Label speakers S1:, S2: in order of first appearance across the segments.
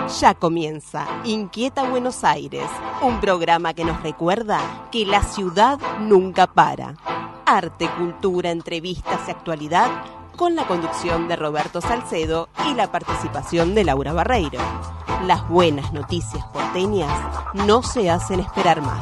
S1: Ya comienza Inquieta Buenos Aires, un programa que nos recuerda que la ciudad nunca para. Arte, cultura, entrevistas y actualidad con la conducción de Roberto Salcedo y la participación de Laura Barreiro. Las buenas noticias porteñas no se hacen esperar más.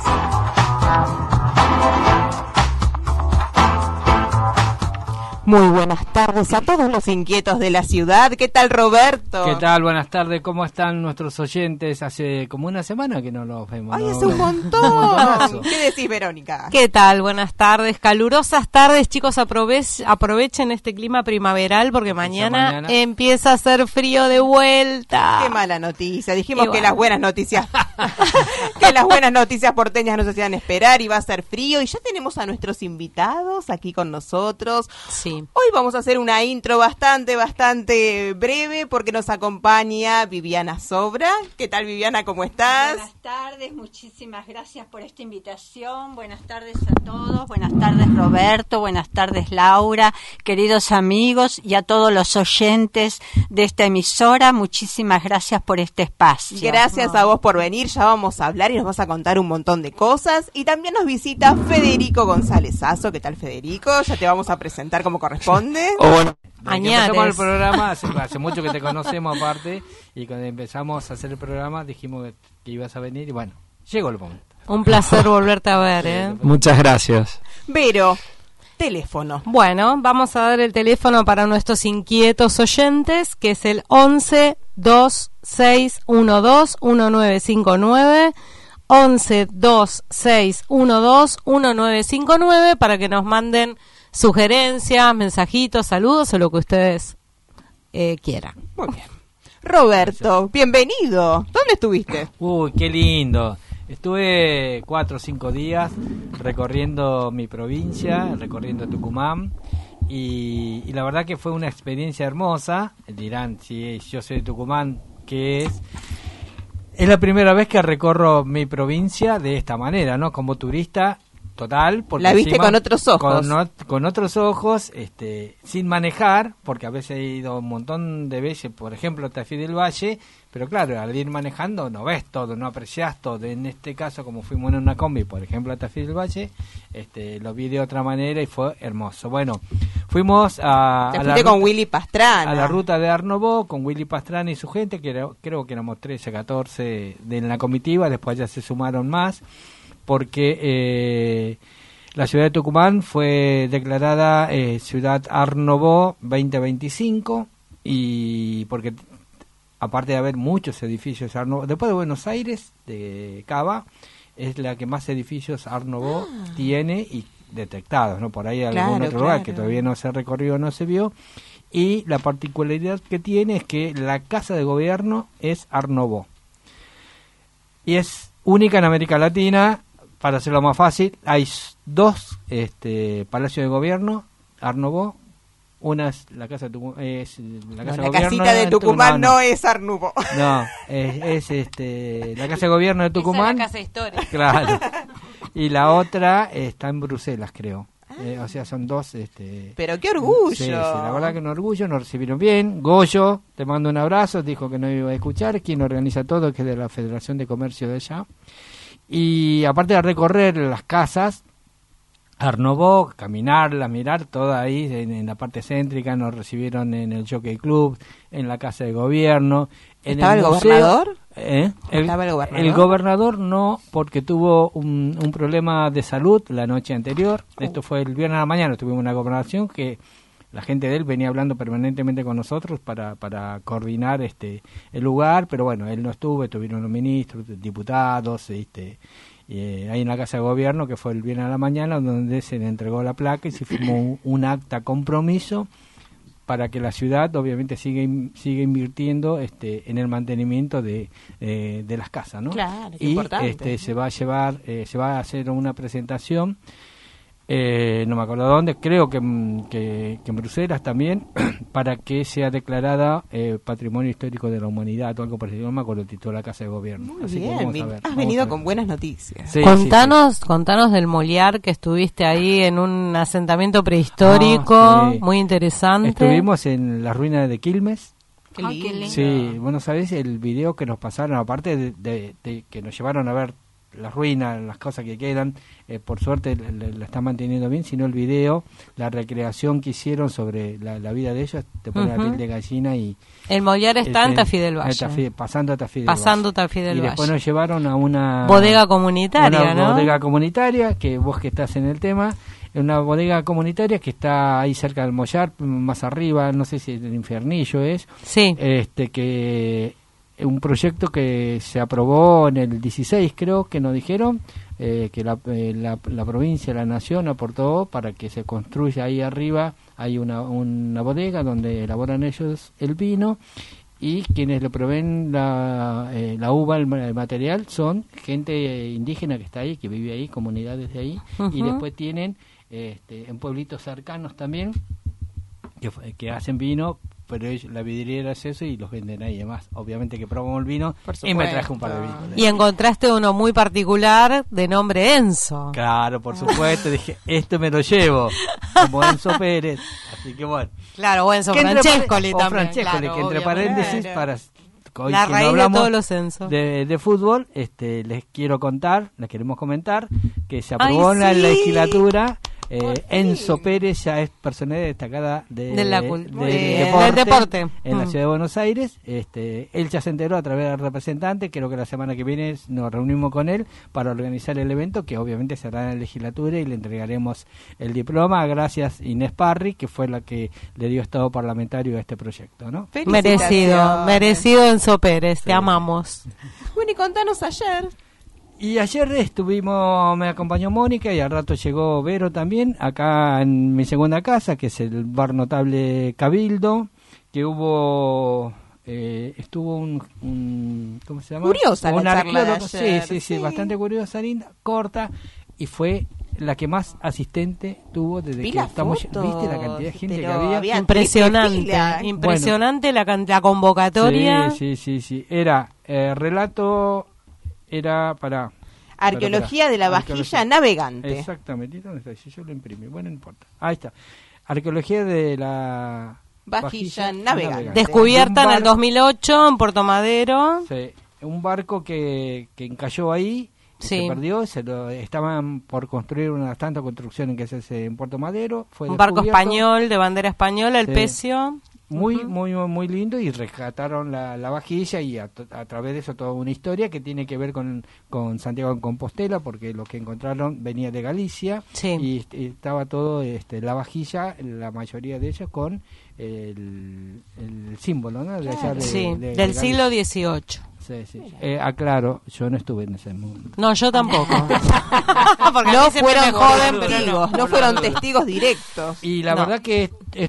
S1: Muy buenas tardes a todos los inquietos de la ciudad. ¿Qué tal, Roberto?
S2: ¿Qué tal? Buenas tardes. ¿Cómo están nuestros oyentes? Hace como una semana que no los vemos.
S1: ¡Ay, es un montón! ¿Qué decís, Verónica?
S3: ¿Qué tal? Buenas tardes. Calurosas tardes, chicos. Aprovechen este clima primaveral porque mañana empieza a hacer frío de vuelta.
S1: ¡Qué mala noticia! Dijimos que las buenas noticias que las buenas noticias porteñas no se hacían esperar y va a ser frío. Y ya tenemos a nuestros invitados aquí con nosotros.
S3: Sí.
S1: Hoy vamos a hacer una intro bastante breve porque nos acompaña Viviana Sobra. ¿Qué tal, Viviana? ¿Cómo estás?
S4: Buenas tardes, muchísimas gracias por esta invitación. Buenas tardes a todos, buenas tardes Roberto, buenas tardes Laura, queridos amigos y a todos los oyentes de esta emisora. Muchísimas gracias por este espacio.
S1: Gracias a vos por venir, ya vamos a hablar y nos vas a contar un montón de cosas. Y también nos visita Federico González Azo. ¿Qué tal, Federico? Ya te vamos a presentar como corresponde.
S2: Bueno,
S3: Añades.
S2: empezamos el programa, hace mucho que te conocemos aparte, y cuando empezamos a hacer el programa dijimos que ibas a venir y bueno, llegó el momento.
S3: Un placer volverte a ver, ¿eh?
S5: Muchas gracias.
S1: Vero, teléfono.
S3: Bueno, vamos a dar el teléfono para nuestros inquietos oyentes, que es el 11 2612 1959. 11 2612 1959 para que nos manden sugerencias, mensajitos, saludos o lo que ustedes quieran.
S1: Muy bien. Roberto, bienvenido. ¿Dónde estuviste?
S2: Uy, qué lindo. Estuve 4 o 5 días recorriendo mi provincia, recorriendo Tucumán, y la verdad que fue una experiencia hermosa. Dirán, si yo soy de Tucumán, ¿qué es? Es la primera vez que recorro mi provincia de esta manera, ¿no? Como turista total. Porque
S1: la viste con otros ojos.
S2: Con otros ojos, sin manejar, porque a veces he ido un montón de veces, por ejemplo, a Tafí del Valle, pero claro, al ir manejando no ves todo, no apreciás todo. En este caso, como fuimos en una combi, por ejemplo, a Tafí del Valle, lo vi de otra manera y fue hermoso. Bueno, fuimos
S1: Te fuiste con Willy Pastrana.
S2: A la ruta de Art Nouveau, con Willy Pastrana y su gente, que creo que éramos 13, 14 en la comitiva, después ya se sumaron más, porque la ciudad de Tucumán fue declarada Ciudad Art Nouveau 2025, y porque aparte de haber muchos edificios Art Nouveau, después de Buenos Aires, de Cava, es la que más edificios Art Nouveau tiene y detectados, ¿no? Por ahí algún otro lugar que todavía no se recorrió, no se vio. Y la particularidad que tiene es que la casa de gobierno es Art Nouveau. Y es única en América Latina. Para hacerlo más fácil, hay 2 palacios de gobierno Art Nouveau. Una es la casa de Tucumán,
S1: la casita de Tucumán no es Art Nouveau.
S2: No, es la casa de gobierno de Tucumán.
S3: Esa es la casa histórica.
S2: Claro. Y la otra está en Bruselas, creo. O sea, son 2.
S1: Pero qué orgullo.
S2: Sí, la verdad que un orgullo, nos recibieron bien. Goyo, te mando un abrazo, dijo que no iba a escuchar, quien organiza todo, que es de la Federación de Comercio de allá. Y aparte de recorrer las casas Art Nouveau, caminarla, mirar toda ahí en la parte céntrica, nos recibieron en el Jockey Club, en la casa de gobierno.
S1: ¿Estaba el gobernador?
S2: ¿Estaba el gobernador? El gobernador no, porque tuvo un problema de salud la noche anterior. Esto fue el viernes a la mañana, tuvimos una gobernación que la gente de él venía hablando permanentemente con nosotros para coordinar el lugar, pero bueno, él no estuvo, estuvieron los ministros, diputados, ahí en la casa de gobierno, que fue el viernes a la mañana, donde se le entregó la placa y se firmó un acta compromiso para que la ciudad obviamente siga invirtiendo en el mantenimiento de las casas, ¿no?
S1: Claro, es
S2: y
S1: importante.
S2: se va a hacer una presentación, no me acuerdo dónde, creo que en Bruselas también, para que sea declarada Patrimonio Histórico de la Humanidad o algo parecido, no me acuerdo el título de la Casa de Gobierno.
S1: Muy
S2: Así
S1: bien,
S2: que vamos a ver,
S1: has venido con buenas noticias.
S2: Sí,
S3: Contanos del Moliar, que estuviste ahí en un asentamiento prehistórico,
S2: sí.
S3: muy interesante.
S2: Estuvimos en las ruinas de Quilmes,
S1: Qué lindo.
S2: Sí, bueno, ¿sabés? El video que nos pasaron, aparte de que nos llevaron a ver las ruinas, las cosas que quedan, por suerte la están manteniendo bien, sino el video, la recreación que hicieron sobre la vida de ellos, te pone la piel de gallina. Y
S3: el Mollar está en Tafí del Valle.
S2: Pasando Tafí del Valle.
S3: Y
S2: después nos llevaron a una
S3: bodega comunitaria,
S2: ¿no? Bodega comunitaria, que vos que estás en el tema, una bodega comunitaria que está ahí cerca del Mollar, más arriba, no sé si el Infiernillo es.
S3: Sí.
S2: Que un proyecto que se aprobó en el 16, creo que nos dijeron, que la provincia, la nación aportó para que se construya ahí arriba. Hay una bodega donde elaboran ellos el vino, y quienes le proveen la uva, el material, son gente indígena que está ahí, que vive ahí, comunidades de ahí. Y después tienen en pueblitos cercanos también que hacen vino, pero la vidriera es eso y los venden ahí. Además, obviamente que probamos el vino y me traje un par de vinos.
S3: Y encontraste uno muy particular de nombre Enzo.
S2: Claro, por supuesto. Dije, esto me lo llevo, como Enzo Pérez. Así que bueno.
S3: Claro, o Enzo Francescoli también.
S2: Francescoli,
S3: claro,
S2: que entre paréntesis, para hoy
S3: la
S2: que
S3: raíz
S2: no hablamos
S3: de todos los Enzo.
S2: De fútbol, les queremos comentar que se aprobó en la legislatura. Enzo Pérez ya es personalidad destacada del deporte en la ciudad de Buenos Aires. Él ya se enteró a través del representante. Creo que la semana que viene nos reunimos con él para organizar el evento, que obviamente será en la legislatura, y le entregaremos el diploma. Gracias Inés Parri, que fue la que le dio estado parlamentario a este proyecto, ¿no?
S3: Merecido Enzo Pérez, te amamos.
S1: Bueno, y contanos ayer.
S2: Y ayer me acompañó Mónica, y al rato llegó Vero también, acá en mi segunda casa, que es el Bar Notable Cabildo, que estuvo un ¿cómo se llama?
S1: Curiosa la charla de ayer.
S2: Sí, bastante curiosa, linda, corta, y fue la que más asistente tuvo desde que estamos. ¿Viste la cantidad de gente que había?
S3: Impresionante la convocatoria.
S2: Sí. Era relato. Era para
S1: arqueología de la vajilla navegante.
S2: Exactamente. ¿Dónde está? Si yo lo imprimí. Bueno, no importa. Ahí está. Arqueología de la
S1: vajilla navegante.
S3: Descubierta en el 2008 en Puerto Madero.
S2: Sí. Un barco que encalló ahí. Se perdió. Estaban por construir una tanta construcción que se hace en Puerto Madero. Fue
S3: un barco español de bandera española, el Pecio.
S2: Muy lindo, y rescataron la vajilla, y a través de eso toda una historia que tiene que ver con Santiago de Compostela, porque lo que encontraron venía de Galicia. Y estaba todo la vajilla, la mayoría de ellos con el símbolo, ¿no?
S3: Del siglo XVIII.
S2: Sí. Aclaro, yo no estuve en ese mundo.
S3: No, yo tampoco.
S1: Porque no fueron joven, pero no fueron testigos directos.
S2: Y la verdad que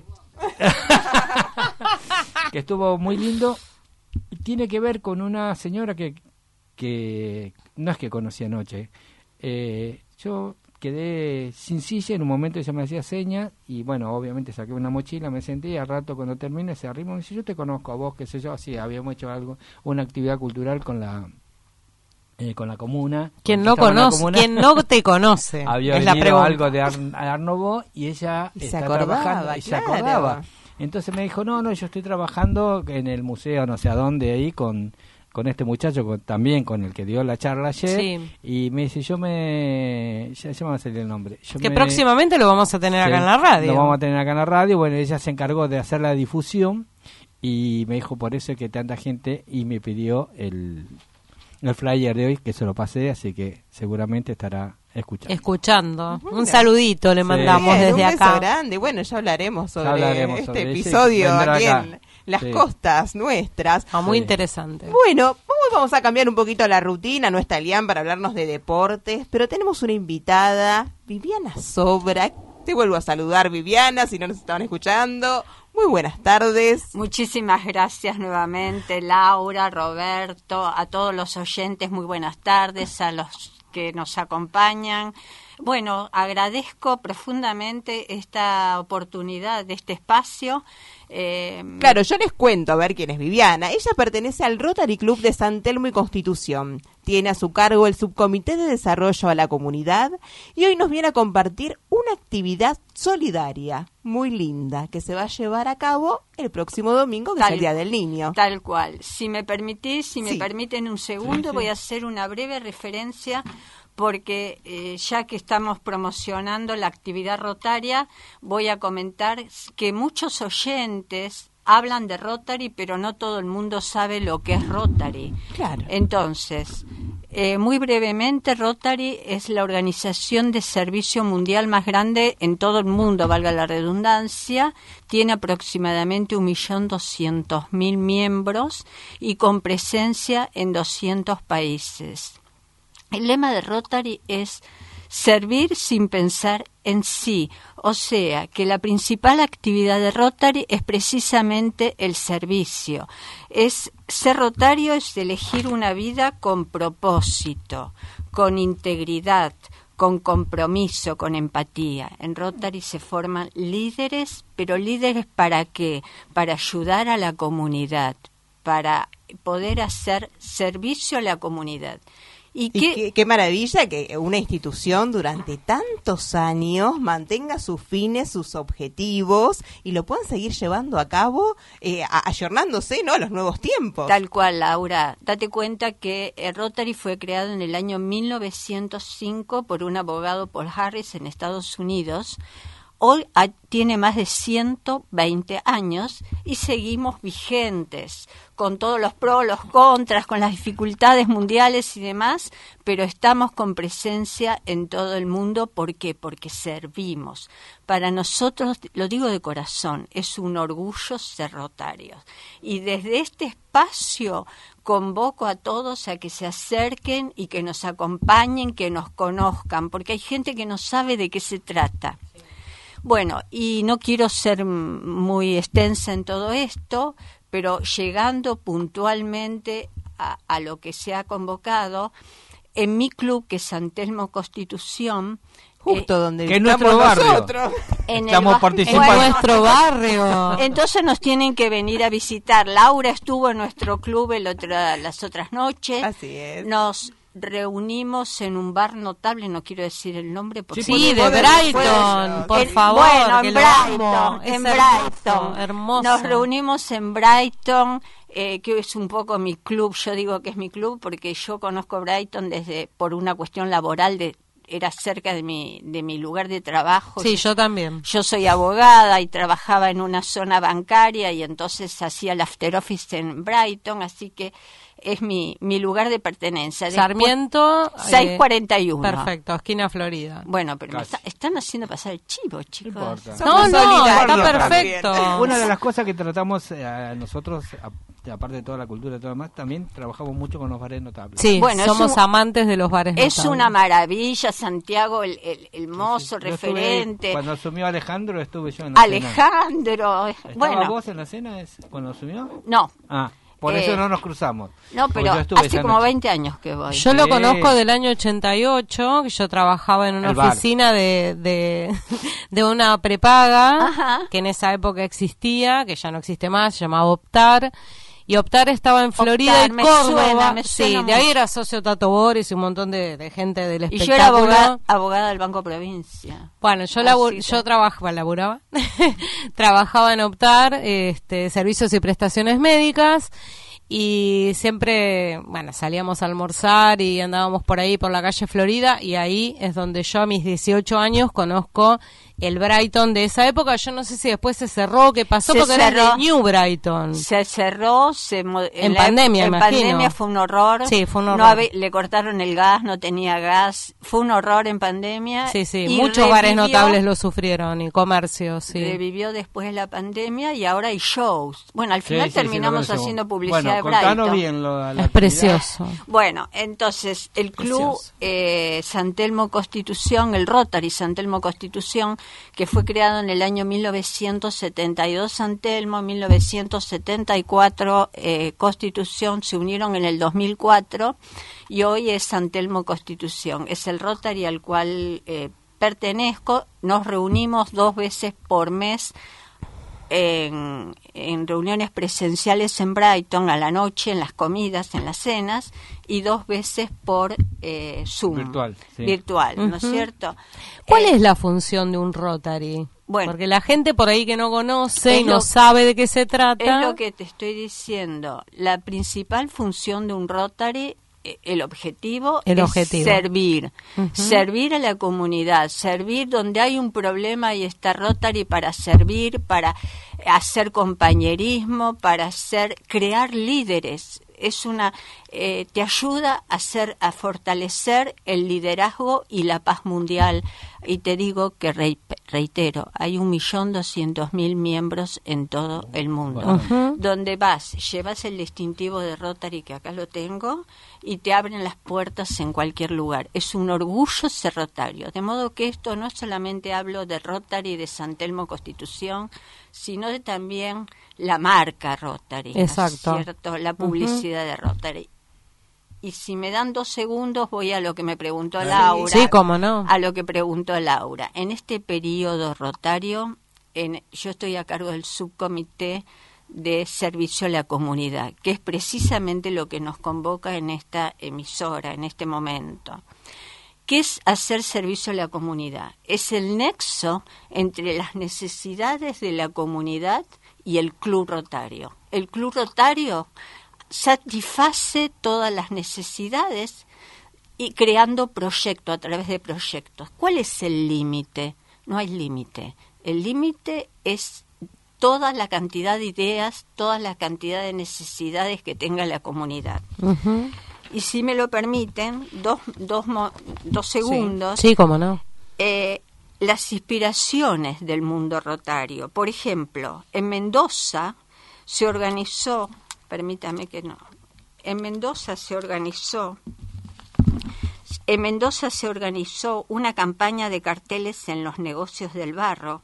S2: que estuvo muy lindo. Tiene que ver con una señora que no es que conocí anoche. Yo quedé sin silla, en un momento ella me hacía señas, y bueno, obviamente saqué una mochila, me senté, y al rato cuando termine se arrimó y me dice: yo te conozco a vos, qué sé yo. Así habíamos hecho una actividad cultural con la comuna.
S3: ¿Quién no te conoce?
S2: Había venido algo de Arnobo, y ella está trabajando y se acordaba. Entonces me dijo, no, yo estoy trabajando en el museo no sé a dónde, ahí con este muchacho, también con el que dio la charla ayer. Y me dice, ya me va a salir el nombre.
S3: Próximamente lo vamos a tener acá en la radio.
S2: Lo vamos a tener acá en la radio. Bueno, ella se encargó de hacer la difusión, y me dijo, por eso es que tanta gente, y me pidió el flyer de hoy, que se lo pasé, así que seguramente estará escuchando.
S3: Un saludito le mandamos desde acá.
S1: Un beso grande. Bueno, ya hablaremos sobre este episodio aquí en las costas nuestras.
S3: Muy interesante.
S1: Bueno, hoy vamos a cambiar un poquito la rutina. No está Lian para hablarnos de deportes, pero tenemos una invitada, Viviana Sobra. Te vuelvo a saludar, Viviana, si no nos estaban escuchando. Muy buenas tardes.
S4: Muchísimas gracias nuevamente, Laura, Roberto, a todos los oyentes, muy buenas tardes, a los que nos acompañan. Bueno, agradezco profundamente esta oportunidad de este espacio.
S1: Claro, yo les cuento a ver quién es Viviana. Ella pertenece al Rotary Club de San Telmo y Constitución. Tiene a su cargo el Subcomité de Desarrollo a la Comunidad y hoy nos viene a compartir una actividad solidaria muy linda que se va a llevar a cabo el próximo domingo, que es el Día del Niño.
S4: Tal cual. Si me permiten un segundo, voy a hacer una breve referencia porque ya que estamos promocionando la actividad rotaria, voy a comentar que muchos oyentes hablan de Rotary, pero no todo el mundo sabe lo que es Rotary.
S1: Claro.
S4: Entonces, muy brevemente, Rotary es la organización de servicio mundial más grande en todo el mundo, valga la redundancia. Tiene aproximadamente 1.200.000 miembros y con presencia en 200 países. El lema de Rotary es servir sin pensar en sí, o sea, que la principal actividad de Rotary es precisamente el servicio. Ser rotario es elegir una vida con propósito, con integridad, con compromiso, con empatía. En Rotary se forman líderes, pero líderes ¿para qué? Para ayudar a la comunidad, para poder hacer servicio a la comunidad.
S1: Y qué maravilla que una institución durante tantos años mantenga sus fines, sus objetivos y lo puedan seguir llevando a cabo, ayornándose, ¿no?, a los nuevos tiempos.
S4: Tal cual, Laura. Date cuenta que Rotary fue creado en el año 1905 por un abogado, Paul Harris, en Estados Unidos. Hoy tiene más de 120 años y seguimos vigentes, con todos los pros, los contras, con las dificultades mundiales y demás, pero estamos con presencia en todo el mundo. ¿Por qué? Porque servimos. Para nosotros, lo digo de corazón, es un orgullo ser rotarios. Y desde este espacio convoco a todos a que se acerquen y que nos acompañen, que nos conozcan, porque hay gente que no sabe de qué se trata. Bueno, y no quiero ser muy extensa en todo esto, pero llegando puntualmente a lo que se ha convocado, en mi club, que es San Telmo Constitución,
S1: justo donde
S2: que es nuestro barrio.
S1: Nosotros.
S2: Estamos participando
S3: en nuestro barrio.
S4: Entonces nos tienen que venir a visitar. Laura estuvo en nuestro club las otras noches.
S1: Así es.
S4: Nos reunimos en un bar notable, no quiero decir el nombre porque
S3: sí, de Brighton, por favor.
S4: Bueno,
S3: que
S4: en Brighton,
S3: hermoso.
S4: Nos reunimos en Brighton, que es un poco mi club. Yo digo que es mi club porque yo conozco Brighton por una cuestión laboral era cerca de mi lugar de trabajo.
S3: Sí, yo también.
S4: Yo soy abogada y trabajaba en una zona bancaria y entonces hacía el after office en Brighton, así que es mi lugar de pertenencia.
S3: Sarmiento
S4: 641.
S3: Perfecto, esquina Florida.
S4: Bueno, pero están haciendo pasar el chivo, chicos.
S3: No, está perfecto.
S2: También. Una de las cosas que tratamos nosotros, aparte de toda la cultura y todo lo demás, también trabajamos mucho con los bares notables.
S3: Sí, bueno, somos amantes de los bares notables.
S4: Es una maravilla, Santiago, el mozo, referente.
S2: Cuando asumió Alejandro, estuve yo en la
S4: Alejandro,
S2: cena.
S4: bueno.
S2: ¿Vos en la cena cuando asumió?
S4: No.
S2: Por eso no nos cruzamos.
S4: No, pero hace como 20 años que voy.
S3: Yo lo conozco del año 88, que yo trabajaba en una oficina de una prepaga.
S4: Ajá.
S3: Que en esa época existía, que ya no existe más, se llamaba Optar. Y Optar estaba en Florida y Córdoba.
S4: Me suena
S3: de ahí era socio Tato Boris y un montón de gente del espectáculo.
S4: Y yo era abogada del Banco Provincia.
S3: Bueno, yo laburaba, trabajaba en Optar, servicios y prestaciones médicas, y siempre, salíamos a almorzar y andábamos por ahí, por la calle Florida, y ahí es donde yo a mis 18 años conozco el Brighton de esa época. Yo no sé si después se cerró, qué pasó, porque era de New Brighton.
S4: Se cerró,
S3: en pandemia, imagino.
S4: En pandemia fue un horror.
S3: Sí, fue un horror.
S4: Le cortaron el gas, no tenía gas. Fue un horror en pandemia.
S3: Sí, muchos bares notables lo sufrieron y comercios, sí.
S4: Revivió después de la pandemia y ahora hay shows. Bueno, al final terminamos haciendo publicidad de
S2: Brighton.
S4: Bien
S3: es precioso.
S4: Bueno, entonces el club San Telmo Constitución, el Rotary San Telmo Constitución, que fue creado en el año 1972 San Telmo, 1974 Constitución, se unieron en el 2004 y hoy es San Telmo Constitución. Es el Rotary al cual pertenezco. Nos reunimos 2 veces por mes en reuniones presenciales en Brighton a la noche, en las comidas, en las cenas, y 2 veces por Zoom. Virtual, ¿no es cierto?
S3: ¿Cuál es la función de un Rotary? Bueno, porque la gente por ahí que no conoce y no sabe de qué se trata.
S4: Es lo que te estoy diciendo. La principal función de un Rotary, el objetivo es servir. Servir a la comunidad, servir donde hay un problema y está Rotary para servir, para hacer compañerismo, para crear líderes. Te ayuda a fortalecer el liderazgo y la paz mundial. Y te digo que reitero, hay 1.200.000 miembros en todo el mundo. Donde llevas el distintivo de Rotary, que acá lo tengo, y te abren las puertas en cualquier lugar. Es un orgullo ser rotario. De modo que esto no solamente hablo de Rotary de San Telmo Constitución, sino de también la marca Rotary.
S3: Exacto.
S4: ¿Cierto? La publicidad de Rotary. Y si me dan 2 segundos, voy a lo que me preguntó Laura.
S3: Sí, cómo no.
S4: A lo que preguntó Laura. En este periodo rotario, yo estoy a cargo del subcomité de servicio a la comunidad, que es precisamente lo que nos convoca en esta emisora, en este momento. ¿Qué es hacer servicio a la comunidad? Es el nexo entre las necesidades de la comunidad y el Club Rotario. El Club Rotario satisface todas las necesidades y creando proyectos a través de proyectos. ¿Cuál es el límite? No hay límite. El límite es toda la cantidad de ideas, toda la cantidad de necesidades que tenga la comunidad. Y si me lo permiten, dos segundos.
S3: Sí, cómo no.
S4: Las inspiraciones del mundo rotario. Por ejemplo, en Mendoza se organizó, En Mendoza se organizó una campaña de carteles en los negocios del barrio,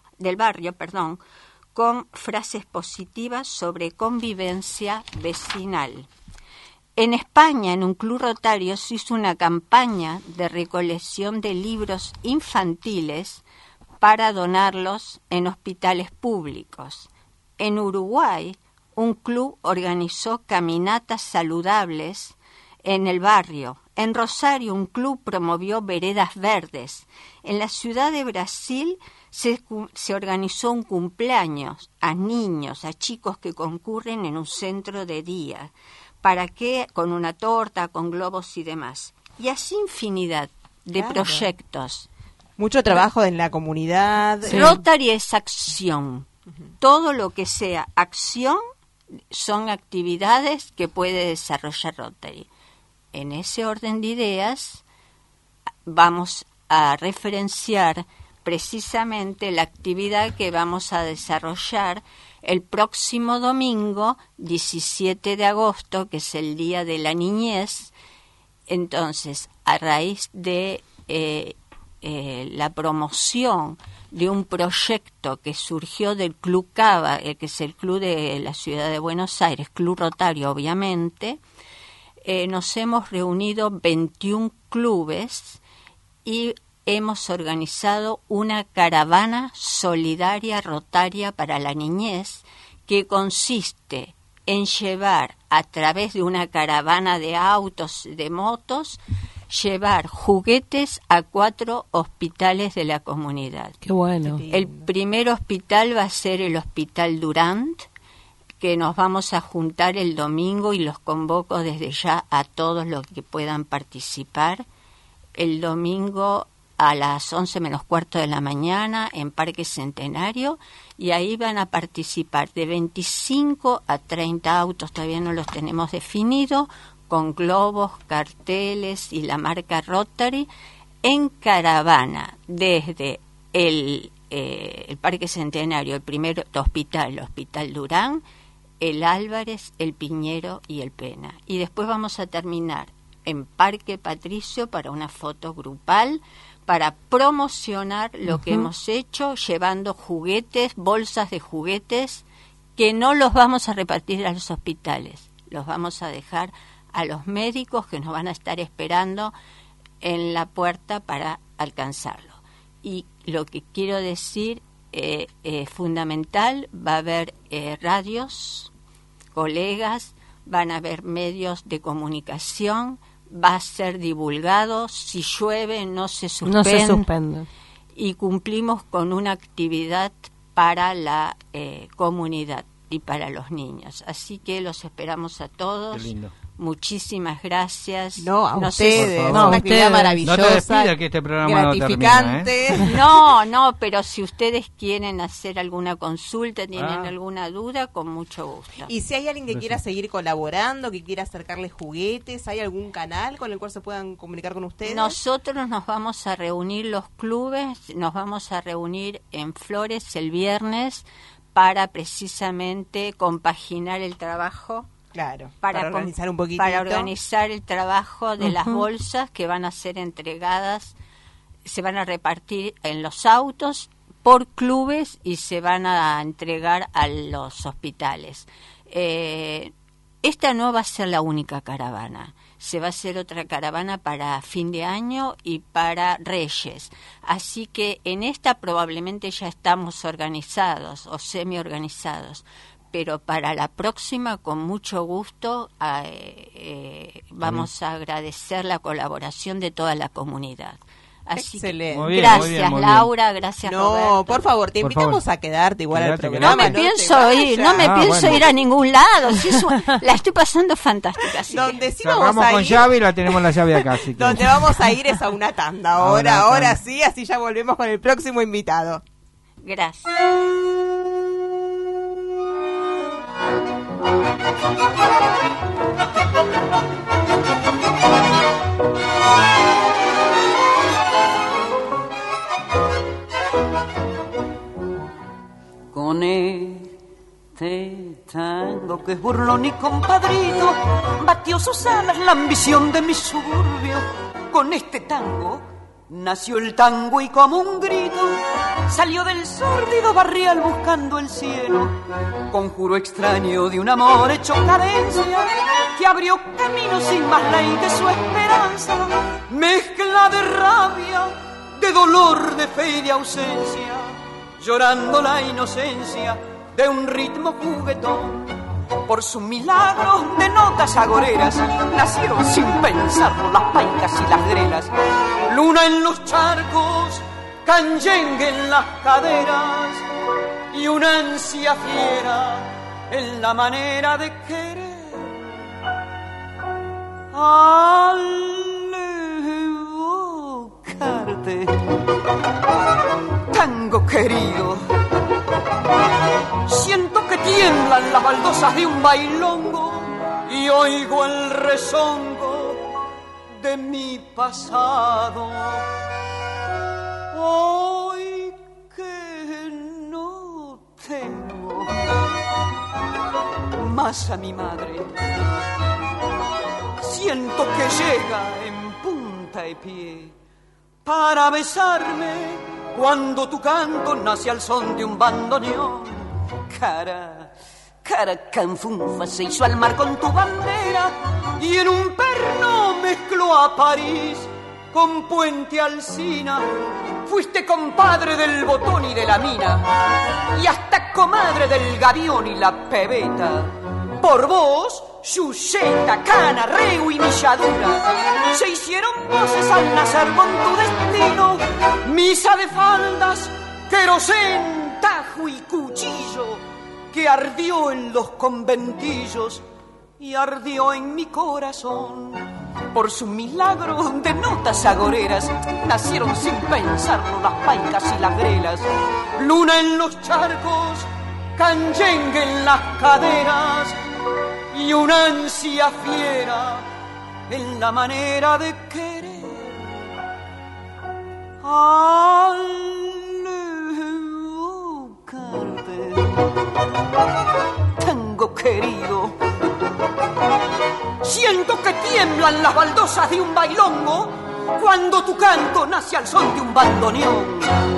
S4: con frases positivas sobre convivencia vecinal. En España, en un club rotario, se hizo una campaña de recolección de libros infantiles para donarlos en hospitales públicos. En Uruguay, un club organizó caminatas saludables en el barrio. En Rosario, un club promovió veredas verdes. En la ciudad de Brasil se organizó un cumpleaños a niños, a chicos que concurren en un centro de día. ¿Para qué? Con una torta, con globos y demás. Y así infinidad de proyectos.
S1: Mucho trabajo en la comunidad.
S4: Sí. Rotary es acción. Todo lo que sea acción son actividades que puede desarrollar Rotary. En ese orden de ideas vamos a referenciar precisamente la actividad que vamos a desarrollar el próximo domingo, 17 de agosto, que es el Día de la Niñez. Entonces, a raíz de la promoción de un proyecto que surgió del Club Cava, que es el club de la ciudad de Buenos Aires, Club Rotario obviamente, nos hemos reunido 21 clubes y hemos organizado una caravana solidaria rotaria para la niñez que consiste en llevar a través de una caravana de autos, de motos, llevar juguetes a 4 hospitales de la comunidad.
S3: Qué bueno.
S4: El primer hospital va a ser el Hospital Durant, que nos vamos a juntar el domingo y los convoco desde ya a todos los que puedan participar. El domingo a las 11 menos cuarto de la mañana en Parque Centenario, y ahí van a participar de 25 a 30 autos, todavía no los tenemos definidos, con globos, carteles y la marca Rotary, en caravana desde el Parque Centenario, el primer hospital, el Hospital Durán, el Álvarez, el Piñero y el Pena. Y después vamos a terminar en Parque Patricio para una foto grupal, para promocionar lo que hemos hecho, llevando juguetes, bolsas de juguetes, que no los vamos a repartir a los hospitales, los vamos a dejar a los médicos que nos van a estar esperando en la puerta para alcanzarlo. Y lo que quiero decir fundamental, va a haber radios, colegas, van a haber medios de comunicación, va a ser divulgado, si llueve no se suspende. Y cumplimos con una actividad para la comunidad y para los niños. Así que los esperamos a todos.
S2: Qué lindo.
S4: Muchísimas gracias.
S1: No, a
S4: No sé
S1: ustedes.
S4: si-
S1: Una actividad maravillosa.
S2: No te despidas que este programa
S1: gratificante.
S2: no termina,
S4: No, pero si ustedes quieren hacer alguna consulta, tienen
S2: Ah.
S4: alguna duda, con mucho gusto.
S1: Y si hay alguien que quiera seguir colaborando, que quiera acercarles juguetes, ¿hay algún canal con el cual se puedan comunicar con ustedes?
S4: Nosotros nos vamos a reunir, los clubes, nos vamos a reunir en Flores el viernes para precisamente compaginar el trabajo.
S1: Claro, para organizar un poquitito.
S4: Para organizar el trabajo de las bolsas que van a ser entregadas, se van a repartir en los autos por clubes y se van a entregar a los hospitales. Esta no va a ser la única caravana. Se va a hacer otra caravana para fin de año y para Reyes. Así que en esta probablemente ya estamos organizados o semi-organizados. Pero para la próxima, con mucho gusto, vamos a agradecer la colaboración de toda la comunidad. Así
S1: Excelente.
S2: Muy bien,
S4: gracias,
S2: muy bien, muy
S4: Laura, gracias,
S1: No,
S4: Roberto.
S1: por favor, te
S2: Por
S1: invitamos
S2: favor.
S1: a quedarte igual al
S2: Quédate,
S1: programa.
S4: No me
S1: te
S4: pienso
S1: vayas.
S4: ir, no me pienso
S2: bueno.
S4: ir a ningún lado. Si la estoy pasando fantástica. Así que-
S1: Donde sí vamos
S2: Cerramos
S1: a
S2: con
S1: ir,
S2: llave y la tenemos la llave acá. Así que...
S1: donde vamos a ir es a una tanda.
S2: A una
S1: Ahora
S2: tanda.
S1: sí, así ya volvemos con el próximo invitado.
S4: Gracias.
S5: Con este tango que es burlón y compadrito, batió sus alas la ambición de mi suburbio. Con este tango nació el tango y como un grito salió del sórdido barrial buscando el cielo. Conjuro extraño de un amor hecho cadencia que abrió camino sin más ley que su esperanza. Mezcla de rabia, de dolor, de fe y de ausencia, llorando la inocencia de un ritmo juguetón. Por su milagro de notas agoreras nacieron sin pensarlo las paicas y las grelas. Luna en los charcos, canyengue en las caderas y una ansia fiera en la manera de querer. Al evocarte, tango querido, siento que tiemblan las baldosas de un bailongo y oigo el rezongo de mi pasado. Hoy que no tengo más a mi madre, siento que llega en punta de pie para besarme cuando tu canto nace al son de un bandoneón. Cara canfunfa se hizo al mar con tu bandera y en un perno mezcló a París con Puente Alsina. Fuiste compadre del botón y de la mina y hasta comadre del gavión y la pebeta. Por vos, Yuceta, Cana, Reu y Milladura se hicieron voces al nacer con tu destino. Misa de faldas, querosén, tajo y cuchillo que ardió en los conventillos y ardió en mi corazón. Por su milagro de notas agoreras nacieron sin pensarlo las paicas y las grelas. Luna en los charcos, canyengue en las caderas y una ansia fiera en la manera de querer. Al evocarte, tango querido, siento que tiemblan las baldosas de un bailongo cuando tu canto nace al son de un bandoneón.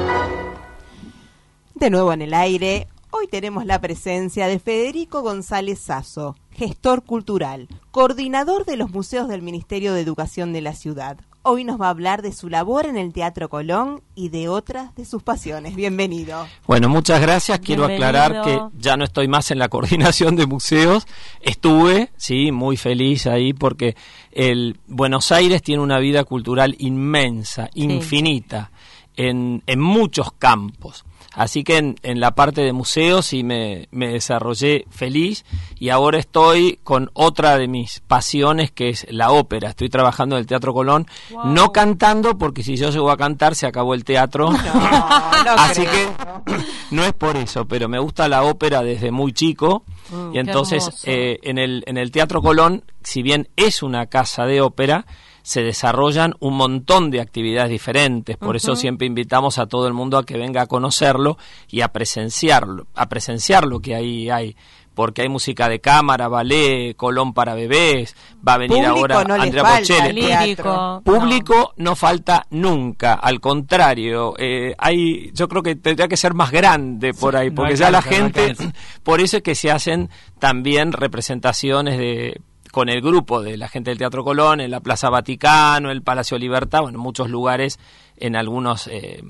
S1: De nuevo en el aire, hoy tenemos la presencia de Federico González Sasso, gestor cultural, coordinador de los museos del Ministerio de Educación de la ciudad. Hoy nos va a hablar de su labor en el Teatro Colón y de otras de sus pasiones. Bienvenido.
S6: Bueno, muchas gracias. Quiero aclarar que ya no estoy más en la coordinación de museos. Estuve, sí, muy feliz ahí porque el Buenos Aires tiene una vida cultural inmensa, infinita, en muchos campos. Así que en la parte de museos sí me desarrollé feliz y ahora estoy con otra de mis pasiones que es la ópera. Estoy trabajando en el Teatro Colón, no cantando porque si yo llego a cantar se acabó el teatro.
S1: No
S6: Así que no es por eso, pero me gusta la ópera desde muy chico y entonces en el Teatro Colón, si bien es una casa de ópera, se desarrollan un montón de actividades diferentes, por eso siempre invitamos a todo el mundo a que venga a conocerlo y a presenciar lo que ahí hay, porque hay música de cámara, ballet, Colón para bebés, va a venir
S1: público
S6: ahora
S1: no
S6: Andrea
S1: Bocelli.
S6: Público no falta nunca, al contrario, yo creo que tendría que ser más grande por ahí, porque ya la gente, por eso es que se hacen también representaciones con el grupo de la gente del Teatro Colón, en la Plaza Vaticano, el Palacio Libertad, bueno, en muchos lugares, en algunos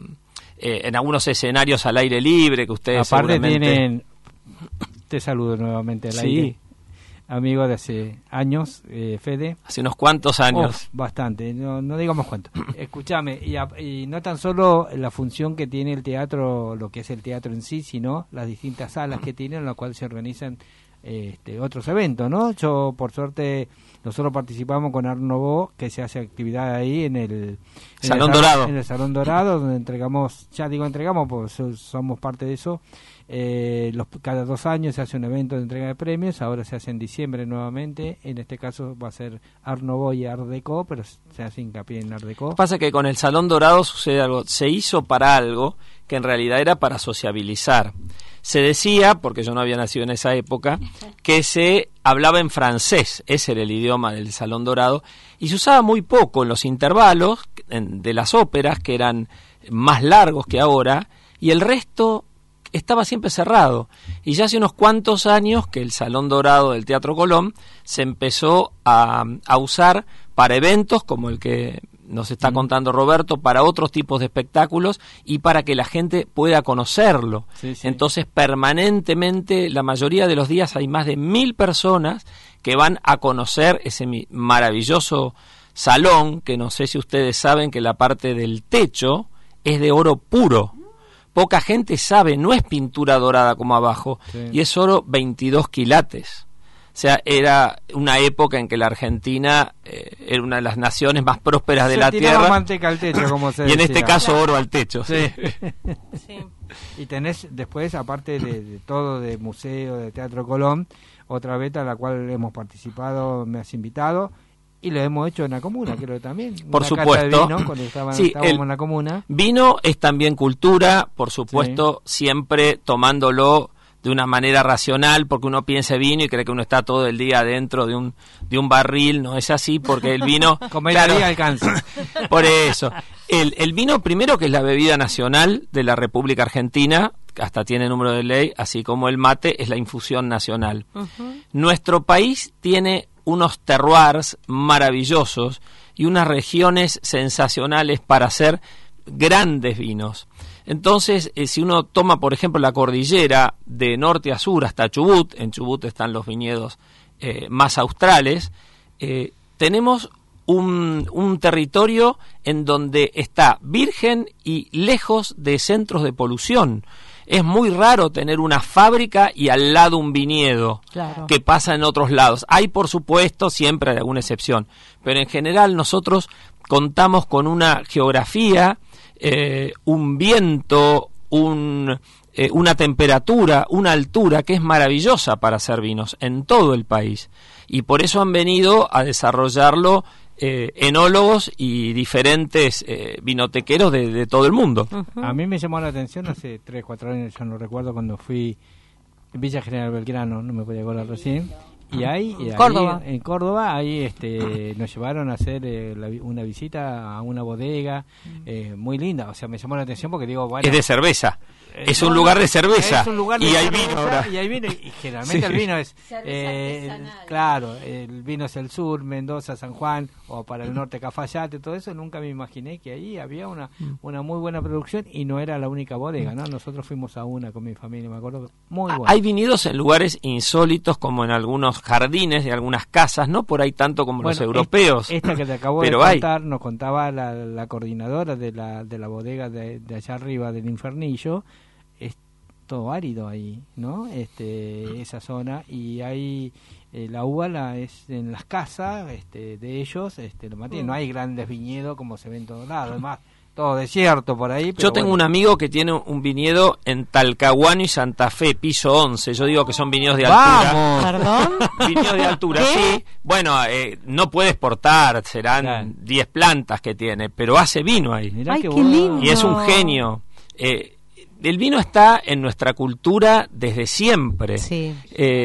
S6: escenarios al aire libre que ustedes
S2: aparte
S6: seguramente...
S2: tienen, te saludo nuevamente al aire, amigo de hace años, Fede.
S6: Hace unos cuantos años.
S2: Bastante, no digamos cuánto. Escúchame, y no tan solo la función que tiene el teatro, lo que es el teatro en sí, sino las distintas salas que tienen, en las cuales se organizan otros eventos, ¿no? Yo, por suerte, nosotros participamos con Art Nouveau, que se hace actividad ahí en el
S6: Salón Dorado.
S2: En el Salón Dorado, donde entregamos, porque somos parte de eso. Cada 2 años se hace un evento de entrega de premios, ahora se hace en diciembre nuevamente, en este caso va a ser Art Nouveau y Art Deco, pero se hace hincapié en Art Deco.
S6: Pasa que con el Salón Dorado sucede algo, se hizo para algo que en realidad era para sociabilizar. Se decía, porque yo no había nacido en esa época, que se hablaba en francés, ese era el idioma del Salón Dorado, y se usaba muy poco en los intervalos de las óperas, que eran más largos que ahora, y el resto estaba siempre cerrado. Y ya hace unos cuantos años que el Salón Dorado del Teatro Colón se empezó a usar para eventos como el que nos está contando Roberto, para otros tipos de espectáculos y para que la gente pueda conocerlo. Sí. Entonces, permanentemente, la mayoría de los días hay más de 1.000 personas que van a conocer ese maravilloso salón, que no sé si ustedes saben que la parte del techo es de oro puro. Poca gente sabe, no es pintura dorada como abajo, y es oro 22 quilates. O sea, era una época en que la Argentina era una de las naciones más prósperas de la tierra.
S2: Manteca al techo, como se
S6: y en
S2: decía.
S6: este caso oro al techo.
S2: Sí. Y tenés después, aparte de todo, de museo, de Teatro Colón, otra beta a la cual hemos participado, me has invitado, y lo hemos hecho en la comuna, creo también.
S6: Por supuesto.
S2: Vino, cuando estábamos en la comuna.
S6: Vino es también cultura, por supuesto, siempre tomándolo de una manera racional, porque uno piensa vino y cree que uno está todo el día dentro de un barril. No es así, porque el vino...
S2: Comería alcanza.
S6: Por eso. El vino, primero, que es la bebida nacional de la República Argentina, hasta tiene número de ley, así como el mate es la infusión nacional. Nuestro país tiene unos terroirs maravillosos y unas regiones sensacionales para hacer grandes vinos. Entonces, si uno toma, por ejemplo, la cordillera de norte a sur hasta Chubut, en Chubut están los viñedos más australes, tenemos un territorio en donde está virgen y lejos de centros de polución. Es muy raro tener una fábrica y al lado un viñedo, que pasa en otros lados. Hay, por supuesto, siempre hay alguna excepción, pero en general nosotros contamos con una geografía, un viento, una temperatura, una altura que es maravillosa para hacer vinos en todo el país. Y por eso han venido a desarrollarlo enólogos y diferentes vinotequeros de todo el mundo.
S2: A mí me llamó la atención hace 3, 4 años, ya no recuerdo, cuando fui en Villa General Belgrano, no me podía acordar recién, y ahí en Córdoba ahí nos llevaron a hacer una visita a una bodega muy linda. O sea, me llamó la atención porque digo, bueno,
S6: es de cerveza. es un lugar de cerveza.
S2: Es un lugar de
S6: y hay
S2: cerveza,
S6: vino ahora.
S2: Y hay vino, y generalmente el vino es...
S4: artesanal.
S2: claro, el vino es el sur, Mendoza, San Juan, o para el norte Cafayate, todo eso. Nunca me imaginé que ahí había una muy buena producción y no era la única bodega, ¿no? Nosotros fuimos a una con mi familia, me acuerdo, muy buena.
S6: Hay viñedos en lugares insólitos, como en algunos jardines de algunas casas, no por ahí tanto como los europeos.
S2: Esta que te acabo
S6: pero
S2: de
S6: hay.
S2: contar, nos contaba la coordinadora de la bodega de allá arriba del Infernillo. Es todo árido ahí, ¿no? Esa zona, y hay la uva es en las casas de ellos, lo mantienen. No hay grandes viñedos como se ven en todos lados, además todo desierto por ahí. Pero
S6: yo tengo un amigo que tiene un viñedo en Talcahuano y Santa Fe, piso 11. Yo digo que son viñedos de altura.
S2: ¡Vamos!
S3: ¿Perdón?
S6: Viñedos de altura,
S3: ¿Qué?
S6: sí. Bueno, no puede exportar, serán
S2: Claro.
S6: 10 plantas que tiene, pero hace vino ahí.
S2: Mirá
S3: Ay, qué
S2: bueno.
S3: lindo.
S6: Y es un genio. El vino está en nuestra cultura desde siempre.
S3: Sí.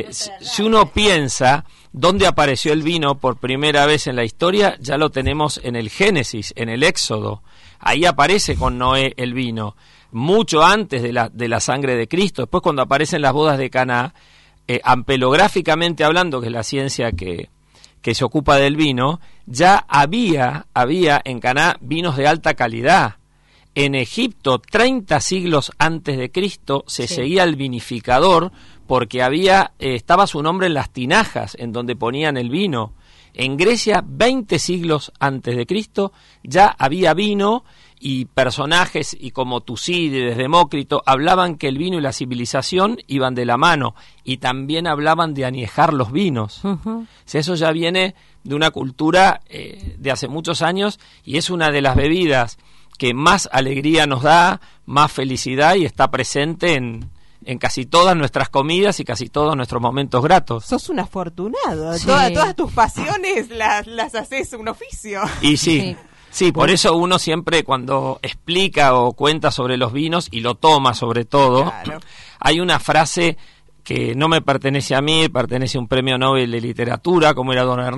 S6: Si uno piensa dónde apareció el vino por primera vez en la historia, ya lo tenemos en el Génesis, en el Éxodo. Ahí aparece con Noé el vino, mucho antes de la sangre de Cristo. Después, cuando aparecen las bodas de Caná, ampelográficamente hablando, que es la ciencia que se ocupa del vino, ya había en Caná vinos de alta calidad. En Egipto, 30 siglos antes de Cristo, se seguía el vinificador porque estaba su nombre en las tinajas en donde ponían el vino. En Grecia, 20 siglos antes de Cristo, ya había vino, y personajes y como Tucídides, Demócrito, hablaban que el vino y la civilización iban de la mano, y también hablaban de añejar los vinos.
S3: Ujú.
S6: Si eso ya viene de una cultura de hace muchos años, y es una de las bebidas que más alegría nos da, más felicidad, y está presente en casi todas nuestras comidas y casi todos nuestros momentos gratos.
S1: Sos un afortunado.
S3: Sí.
S1: Todas tus pasiones las haces un oficio.
S6: Y sí, por eso uno siempre cuando explica o cuenta sobre los vinos, y lo toma sobre todo,
S1: Claro.
S6: hay una frase que no me pertenece a mí, pertenece a un premio Nobel de literatura, como era don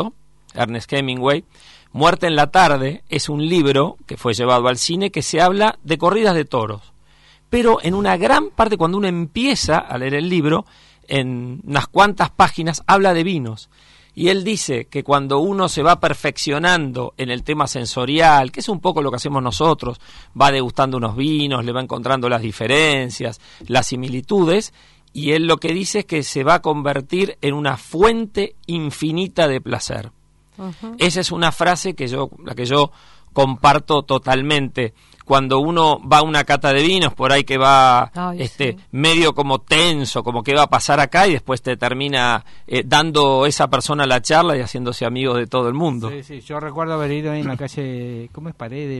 S6: Ernest Hemingway. Muerte en la tarde es un libro que fue llevado al cine que se habla de corridas de toros. Pero en una gran parte, cuando uno empieza a leer el libro, en unas cuantas páginas habla de vinos. Y él dice que cuando uno se va perfeccionando en el tema sensorial, que es un poco lo que hacemos nosotros, va degustando unos vinos, le va encontrando las diferencias, las similitudes, y él lo que dice es que se va a convertir en una fuente infinita de placer.
S3: Ujú.
S6: Esa es una frase la que yo comparto totalmente. Cuando uno va a una cata de vinos, por ahí que va
S3: Sí.
S6: medio como tenso, como que va a pasar acá, y después te termina dando esa persona la charla y haciéndose amigo de todo el mundo.
S2: Sí, yo recuerdo haber ido ahí en la calle, ¿cómo es? Paredes,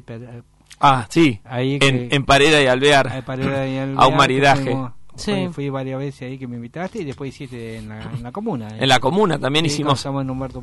S6: Ah, sí,
S2: ahí
S6: en Pareda y Alvear, a un maridaje.
S2: Fui varias veces ahí que me invitaste, y después hiciste en la comuna.
S6: En la comuna también
S2: Sí,
S6: hicimos.
S2: estamos en Humberto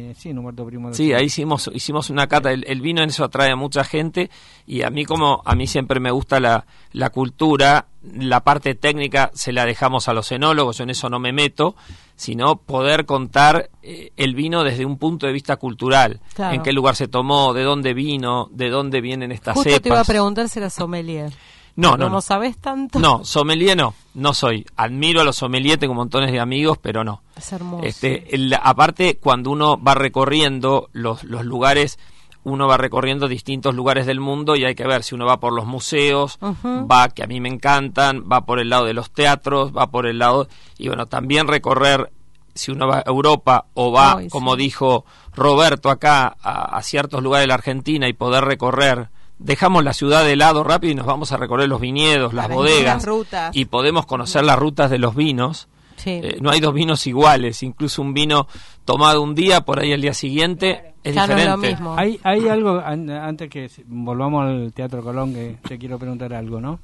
S2: Primo.
S6: Sí, ahí hicimos una cata. El vino en eso atrae a mucha gente, y a mí siempre me gusta la cultura, la parte técnica se la dejamos a los enólogos, yo en eso no me meto, sino poder contar el vino desde un punto de vista cultural.
S3: Claro.
S6: En qué lugar se tomó, de dónde vino, de dónde vienen estas
S3: Justo
S6: cepas.
S3: te iba a preguntar si era sommelier.
S6: No.
S3: ¿Cómo sabés tanto?
S6: No, sommelier no soy. Admiro a los sommeliers, tengo montones de amigos, pero no.
S3: Es hermoso.
S6: Aparte, cuando uno va recorriendo los lugares, uno va recorriendo distintos lugares del mundo, y hay que ver si uno va por los museos,
S3: Ujú.
S6: que a mí me encantan, va por el lado de los teatros, va por el lado... Y bueno, también recorrer, si uno va a Europa o va,
S3: Ay,
S6: como
S3: sí.
S6: dijo Roberto, acá a ciertos lugares de la Argentina, y poder recorrer... Dejamos la ciudad de lado rápido y nos vamos a recorrer los viñedos, las
S1: Para
S6: bodegas,
S1: las rutas.
S6: y podemos conocer las rutas de los vinos.
S3: Sí.
S6: No hay dos vinos iguales, incluso un vino tomado un día, por ahí al día siguiente, es
S3: Ya no es
S6: diferente.
S3: lo mismo.
S2: Hay algo, antes que volvamos al Teatro Colón, que te quiero preguntar algo, ¿no?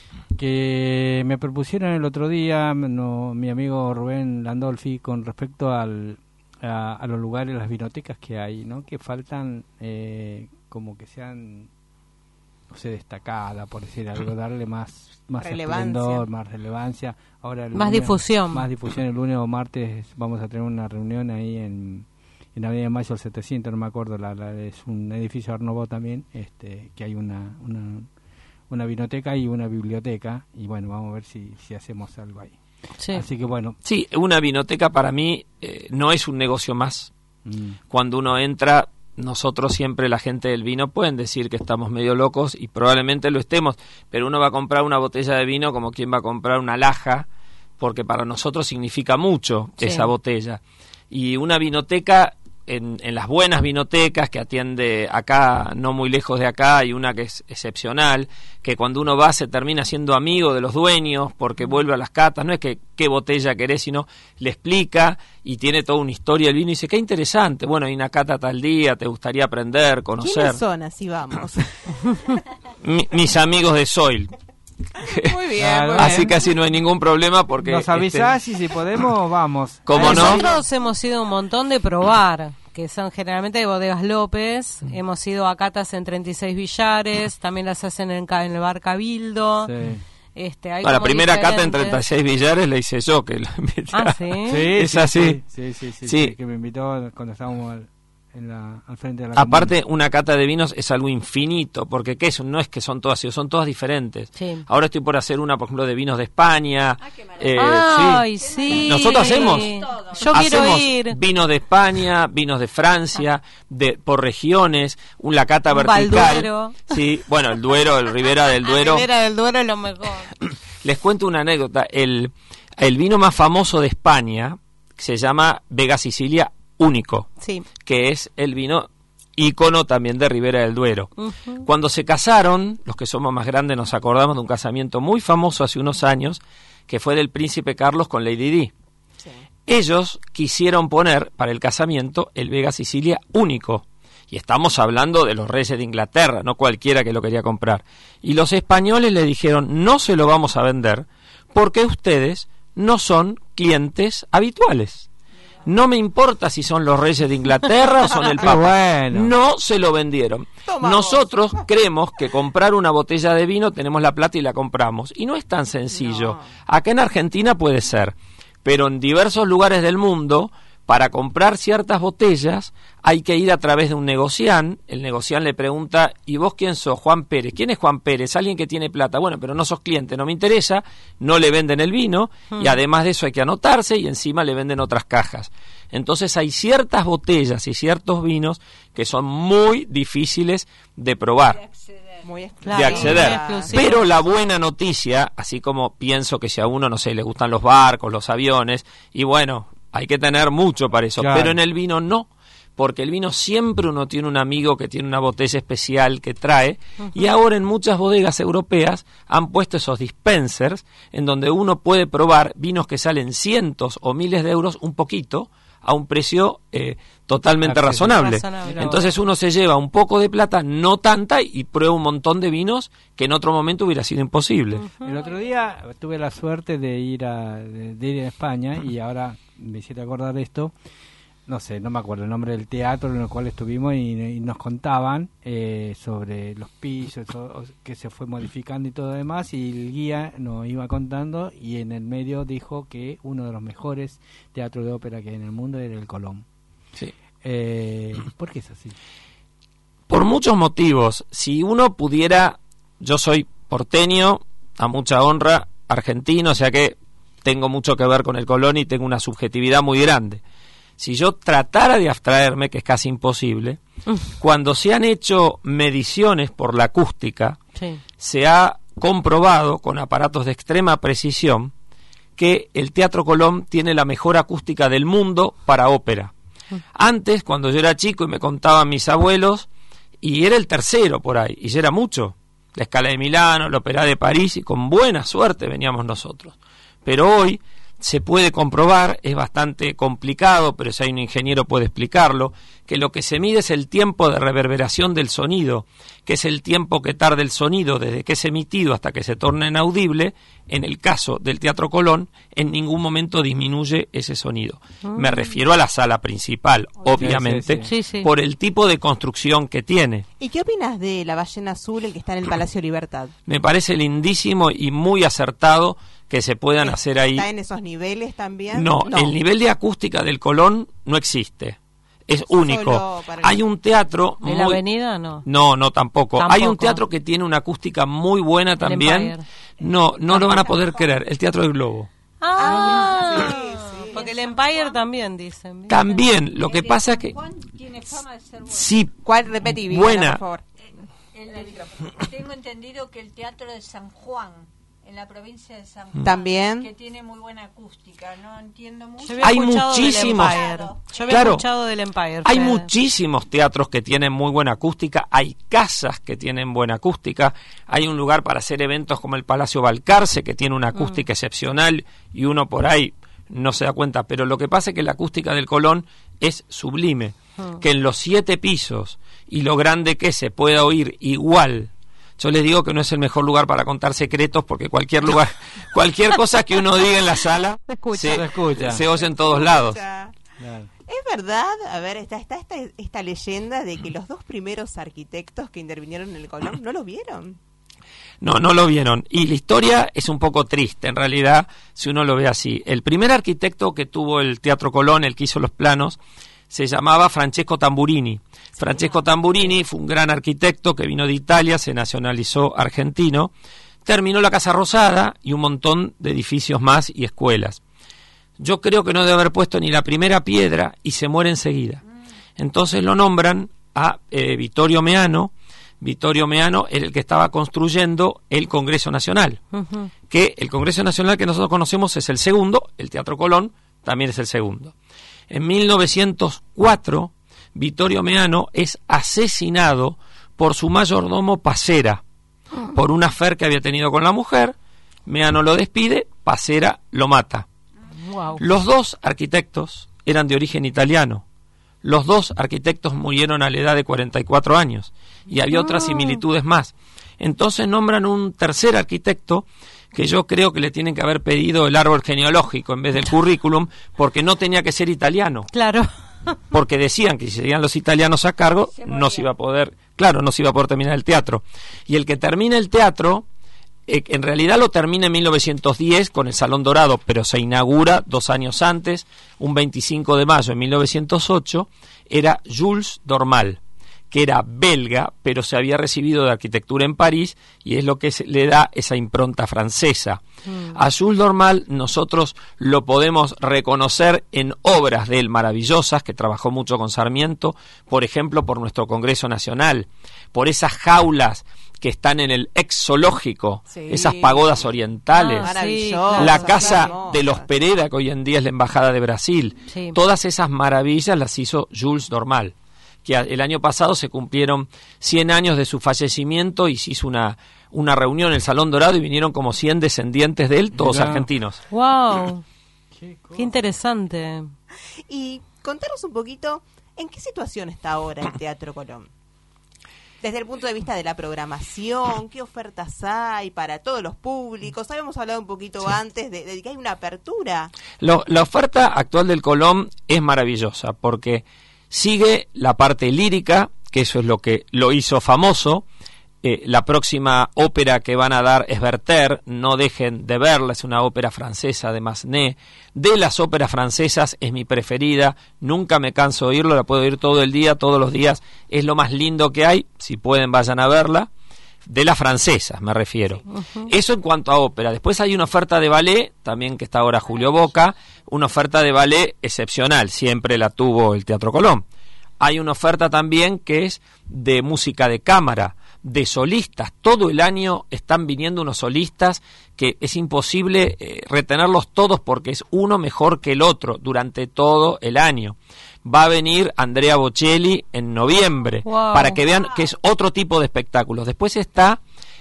S2: Que me propusieron el otro día mi amigo Rubén Landolfi con respecto a los lugares, las vinotecas que hay, ¿no? Que faltan como que sean, no sé, destacada, por decir algo, darle más
S1: Relevancia.
S2: esplendor, más relevancia. Ahora
S3: Más difusión.
S2: Más difusión. El lunes o martes vamos a tener una reunión ahí en Avenida de Mayo al 700, no me acuerdo, es un edificio Art Nouveau también, que hay una vinoteca y una biblioteca, y bueno, vamos a ver si hacemos algo ahí.
S3: Sí.
S2: Así que bueno.
S6: Sí, una vinoteca para mí no es un negocio más. Cuando uno entra, nosotros siempre, la gente del vino, pueden decir que estamos medio locos y probablemente lo estemos, pero uno va a comprar una botella de vino como quien va a comprar una laja, porque para nosotros significa mucho esa botella. Y una vinoteca, en las buenas vinotecas que atiende acá, no muy lejos de acá, hay una que es excepcional, que cuando uno va se termina siendo amigo de los dueños porque vuelve a las catas, no es que qué botella querés, sino le explica y tiene toda una historia del vino y dice, qué interesante, bueno, hay una cata tal día, te gustaría aprender, conocer.
S1: ¿Quiénes son? Así vamos.
S6: Mis amigos de Soil.
S1: Muy bien,
S2: Claro.
S1: muy bien.
S6: Así casi no hay ningún problema porque...
S2: Nos avisás y si podemos, vamos.
S6: ¿Cómo no?
S3: Nosotros hemos ido un montón de probar, que son generalmente de Bodegas López. Hemos ido a catas en 36 Villares, también las hacen en el bar Cabildo.
S2: Sí.
S3: Hay
S6: La
S3: como
S6: primera cata en
S3: diferentes.
S6: 36 Villares la hice yo, que la invité.
S3: Ah, ¿sí?
S6: Es así.
S2: Sí, que me invitó cuando estábamos al frente de la
S6: Aparte, una cata de vinos es algo infinito, porque ¿qué es? No es que son todas, son todas diferentes.
S3: Sí.
S6: Ahora estoy por hacer una, por ejemplo, de vinos de España.
S3: Ay,
S6: sí.
S3: sí.
S6: Nosotros hacemos.
S3: Yo quiero
S6: Hacemos
S3: ir.
S6: vinos de España, vinos de Francia, por regiones, la cata
S3: Un
S6: vertical.
S3: Valduero.
S6: Sí, bueno, el Duero, el Ribera del Duero.
S3: La Ribera del Duero es lo mejor.
S6: Les cuento una anécdota. El vino más famoso de España se llama Vega Sicilia Único,
S3: Sí.
S6: que es el vino ícono también de Ribera del Duero.
S3: Ujú.
S6: Cuando se casaron, los que somos más grandes nos acordamos de un casamiento muy famoso hace unos años, que fue del príncipe Carlos con Lady Di.
S1: Sí.
S6: Ellos quisieron poner para el casamiento el Vega Sicilia Único. Y estamos hablando de los reyes de Inglaterra, no cualquiera que lo quería comprar. Y los españoles le dijeron, no se lo vamos a vender porque ustedes no son clientes habituales. No me importa si son los reyes de Inglaterra o son el
S2: Qué
S6: Papa.
S2: bueno.
S6: No se lo vendieron.
S1: Toma
S6: Nosotros creemos que comprar una botella de vino tenemos la plata y la compramos. Y no es tan sencillo.
S1: No.
S6: Acá en Argentina puede ser, pero en diversos lugares del mundo, para comprar ciertas botellas hay que ir a través de un negocián. El negocián le pregunta, ¿y vos quién sos? Juan Pérez. ¿Quién es Juan Pérez? Alguien que tiene plata. Bueno, pero no sos cliente, no me interesa, no le venden el vino y además de eso hay que anotarse y encima le venden otras cajas. Entonces hay ciertas botellas y ciertos vinos que son muy difíciles de probar,
S1: Muy
S3: Claro,
S6: de acceder.
S3: muy exclusivo.
S6: Pero la buena noticia, así como pienso que si a uno, no sé, le gustan los barcos, los aviones, y bueno, hay que tener mucho para eso,
S2: Claro.
S6: pero en el vino no, porque el vino siempre uno tiene un amigo que tiene una botella especial que trae, y ahora en muchas bodegas europeas han puesto esos dispensers en donde uno puede probar vinos que salen cientos o miles de euros un poquito, a un precio totalmente razonable.
S3: Razonable.
S6: Entonces uno se lleva un poco de plata, no tanta, y prueba un montón de vinos que en otro momento hubiera sido imposible.
S2: El otro día tuve la suerte de ir a España y ahora me hiciste acordar de esto. No sé, no me acuerdo el nombre del teatro en el cual estuvimos y nos contaban sobre los pisos que se fue modificando y todo demás, y el guía nos iba contando y en el medio dijo que uno de los mejores teatros de ópera que hay en el mundo era el Colón.
S6: Sí.
S2: ¿Por qué es así?
S6: Por muchos motivos. Si uno pudiera, yo soy porteño, a mucha honra, argentino, o sea que tengo mucho que ver con el Colón y tengo una subjetividad muy grande. Si yo tratara de abstraerme, que es casi imposible, cuando se han hecho mediciones por la acústica,
S3: Sí.
S6: se ha comprobado con aparatos de extrema precisión que el Teatro Colón tiene la mejor acústica del mundo para ópera. Antes, cuando yo era chico y me contaban mis abuelos, y era el tercero por ahí, y ya era mucho. La Scala de Milano, la Ópera de París, y con buena suerte veníamos nosotros. Pero hoy se puede comprobar, es bastante complicado, pero si hay un ingeniero puede explicarlo, que lo que se mide es el tiempo de reverberación del sonido, que es el tiempo que tarda el sonido desde que es emitido hasta que se torna inaudible. En el caso del Teatro Colón, en ningún momento disminuye ese sonido. Me refiero a la sala principal, obviamente,
S3: Sí, sí.
S6: por el tipo de construcción que tiene.
S1: ¿Y qué opinas de la ballena azul, el que está en el Palacio Libertad?
S6: Me parece lindísimo y muy acertado que se puedan hacer ahí.
S1: ¿Está en esos niveles también?
S6: No, el nivel de acústica del Colón no existe. es único. Hay un teatro
S3: ¿En la avenida? No.
S6: No, tampoco. Hay un teatro que tiene una acústica muy buena también. No lo van a poder creer. El Teatro del Globo.
S3: Porque el Empire también dicen.
S6: También, lo que pasa es que
S4: tiene fama de ser bueno.
S6: sí,
S1: ¿Cuál? Repetí,
S6: buena.
S1: por favor.
S4: Tengo entendido que el Teatro de San Juan, en la provincia de San Juan,
S1: también,
S4: que tiene muy buena acústica, no entiendo mucho.
S6: Hay muchísimos.
S3: Yo había escuchado del Empire.
S6: Hay muchísimos teatros que tienen muy buena acústica, hay casas que tienen buena acústica, hay un lugar para hacer eventos como el Palacio Balcarce que tiene una acústica excepcional y uno por ahí no se da cuenta, pero lo que pasa es que la acústica del Colón es sublime, que en los 7 pisos y lo grande que se pueda oír igual. Yo les digo que no es el mejor lugar para contar secretos porque cualquier lugar, cualquier cosa que uno diga en la sala se oye en todos lados.
S1: Claro. Es verdad, a ver, está esta leyenda de que los 2 primeros arquitectos que intervinieron en el Colón no lo vieron.
S6: No lo vieron. Y la historia es un poco triste, en realidad, si uno lo ve así. El primer arquitecto que tuvo el Teatro Colón, el que hizo los planos, se llamaba Francesco Tamburini. Francesco Tamburini fue un gran arquitecto que vino de Italia, se nacionalizó argentino, terminó la Casa Rosada y un montón de edificios más y escuelas. Yo creo que no debe haber puesto ni la primera piedra y se muere enseguida. Entonces lo nombran a Vittorio Meano. Vittorio Meano era el que estaba construyendo el Congreso Nacional, que el Congreso Nacional que nosotros conocemos es el segundo, el Teatro Colón también es el segundo. En 1904, Vittorio Meano es asesinado por su mayordomo Pacera, por un affair que había tenido con la mujer. Meano lo despide, Pacera lo mata.
S3: Wow.
S6: Los 2 arquitectos eran de origen italiano. Los 2 arquitectos murieron a la edad de 44 años y había otras similitudes más. Entonces nombran un tercer arquitecto que yo creo que le tienen que haber pedido el árbol genealógico en vez del currículum porque no tenía que ser italiano.
S3: Claro.
S6: Porque decían que si seguían los italianos a cargo no se iba a poder terminar el teatro. Y el que termina el teatro en realidad lo termina en 1910 con el Salón Dorado, pero se inaugura 2 años antes, un 25 de mayo de 1908, era Jules Dormal, que era belga, pero se había recibido de arquitectura en París y es lo que le da esa impronta francesa. A Jules Dormal nosotros lo podemos reconocer en obras de él maravillosas, que trabajó mucho con Sarmiento, por ejemplo, por nuestro Congreso Nacional, por esas jaulas que están en el ex zoológico, esas pagodas orientales, la casa de los Pereda, que hoy en día es la Embajada de Brasil, todas esas maravillas las hizo Jules Dormal, que el año pasado se cumplieron 100 años de su fallecimiento y se hizo una reunión en el Salón Dorado y vinieron como 100 descendientes de él, todos argentinos.
S3: ¡Wow! Qué interesante.
S1: Y contanos un poquito, ¿en qué situación está ahora el Teatro Colón? Desde el punto de vista de la programación, ¿qué ofertas hay para todos los públicos? Habíamos hablado un poquito antes de que hay una apertura.
S6: La oferta actual del Colón es maravillosa porque sigue la parte lírica, que eso es lo que lo hizo famoso. La próxima ópera que van a dar es Werther, no dejen de verla, es una ópera francesa de Massenet. De las óperas francesas es mi preferida, nunca me canso de oírlo, la puedo oír todo el día, todos los días, es lo más lindo que hay, si pueden vayan a verla. De las francesas me refiero. Eso en cuanto a ópera. Después hay una oferta de ballet, también que está ahora Julio Boca, una oferta de ballet excepcional, siempre la tuvo el Teatro Colón. Hay una oferta también que es de música de cámara, de solistas. Todo el año están viniendo unos solistas que es imposible retenerlos todos porque es uno mejor que el otro durante todo el año. Va a venir Andrea Bocelli en noviembre, para que vean que es otro tipo de espectáculos. Después está,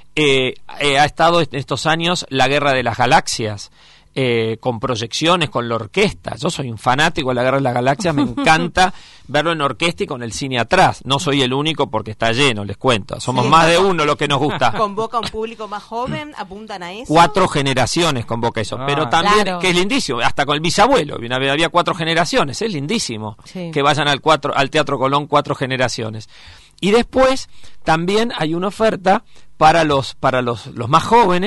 S6: ha estado en estos años La Guerra de las Galaxias, con proyecciones, con la orquesta. Yo soy un fanático de La Guerra de las Galaxias, me encanta verlo en orquesta y con el cine atrás. No soy el único porque está lleno, les cuento. Somos más de uno lo que nos gusta.
S1: Convoca a un público más joven, apuntan a eso. 4
S6: generaciones convoca eso, pero también, que es lindísimo, hasta con el bisabuelo, había 4 generaciones, es lindísimo que vayan al Teatro Colón 4 generaciones. Y después también hay una oferta para los más jóvenes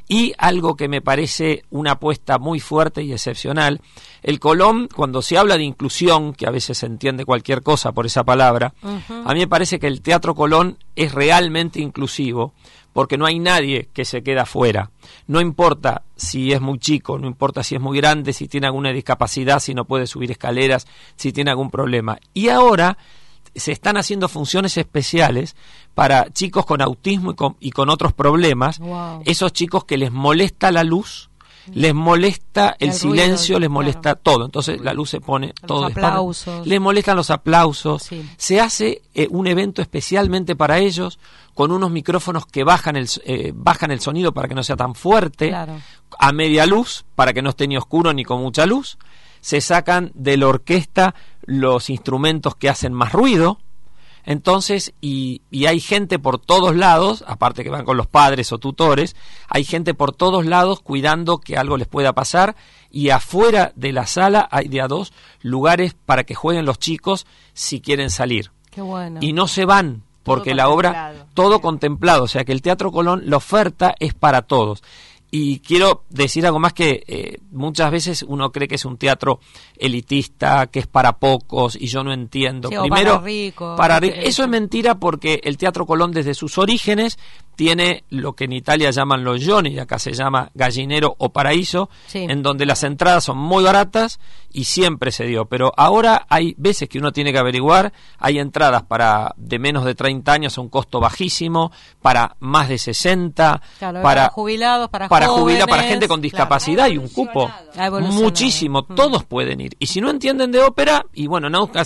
S6: Y algo que me parece una apuesta muy fuerte y excepcional, el Colón, cuando se habla de inclusión, que a veces se entiende cualquier cosa por esa palabra, a mí me parece que el Teatro Colón es realmente inclusivo, porque no hay nadie que se queda fuera. No importa si es muy chico, no importa si es muy grande, si tiene alguna discapacidad, si no puede subir escaleras, si tiene algún problema. Y ahora se están haciendo funciones especiales para chicos con autismo y con otros problemas.
S3: Wow.
S6: Esos chicos que les molesta la luz, les molesta el silencio,
S3: ruido,
S6: les molesta todo. Entonces la luz se pone todo
S3: Los aplausos.
S6: les molestan los aplausos.
S3: Sí.
S6: Se hace un evento especialmente para ellos, con unos micrófonos que bajan el sonido para que no sea tan fuerte,
S3: Claro.
S6: a media luz, para que no esté ni oscuro ni con mucha luz. Se sacan de la orquesta los instrumentos que hacen más ruido. Entonces, y hay gente por todos lados, aparte que van con los padres o tutores, hay gente por todos lados cuidando que algo les pueda pasar, y afuera de la sala hay de a 2 lugares para que jueguen los chicos si quieren salir.
S3: Qué bueno.
S6: Y no se van, porque la obra, todo contemplado, o sea que el Teatro Colón, la oferta es para todos. Y quiero decir algo más, que muchas veces uno cree que es un teatro elitista, que es para pocos, y yo no entiendo.
S3: Sí,
S6: Primero,
S3: para ricos.
S6: eso es mentira, porque el Teatro Colón desde sus orígenes tiene lo que en Italia llaman los Johnny, y acá se llama Gallinero o Paraíso,
S3: Sí.
S6: en donde las entradas son muy baratas y siempre se dio. Pero ahora hay veces que uno tiene que averiguar, hay entradas para de menos de 30 años a un costo bajísimo, para más de 60,
S3: Claro,
S6: para
S3: jubilados, para
S6: jubilar, para
S3: jóvenes,
S6: gente con discapacidad, y un cupo
S3: Ha evolucionado.
S6: muchísimo, todos pueden ir. Y si no entienden de ópera, y bueno,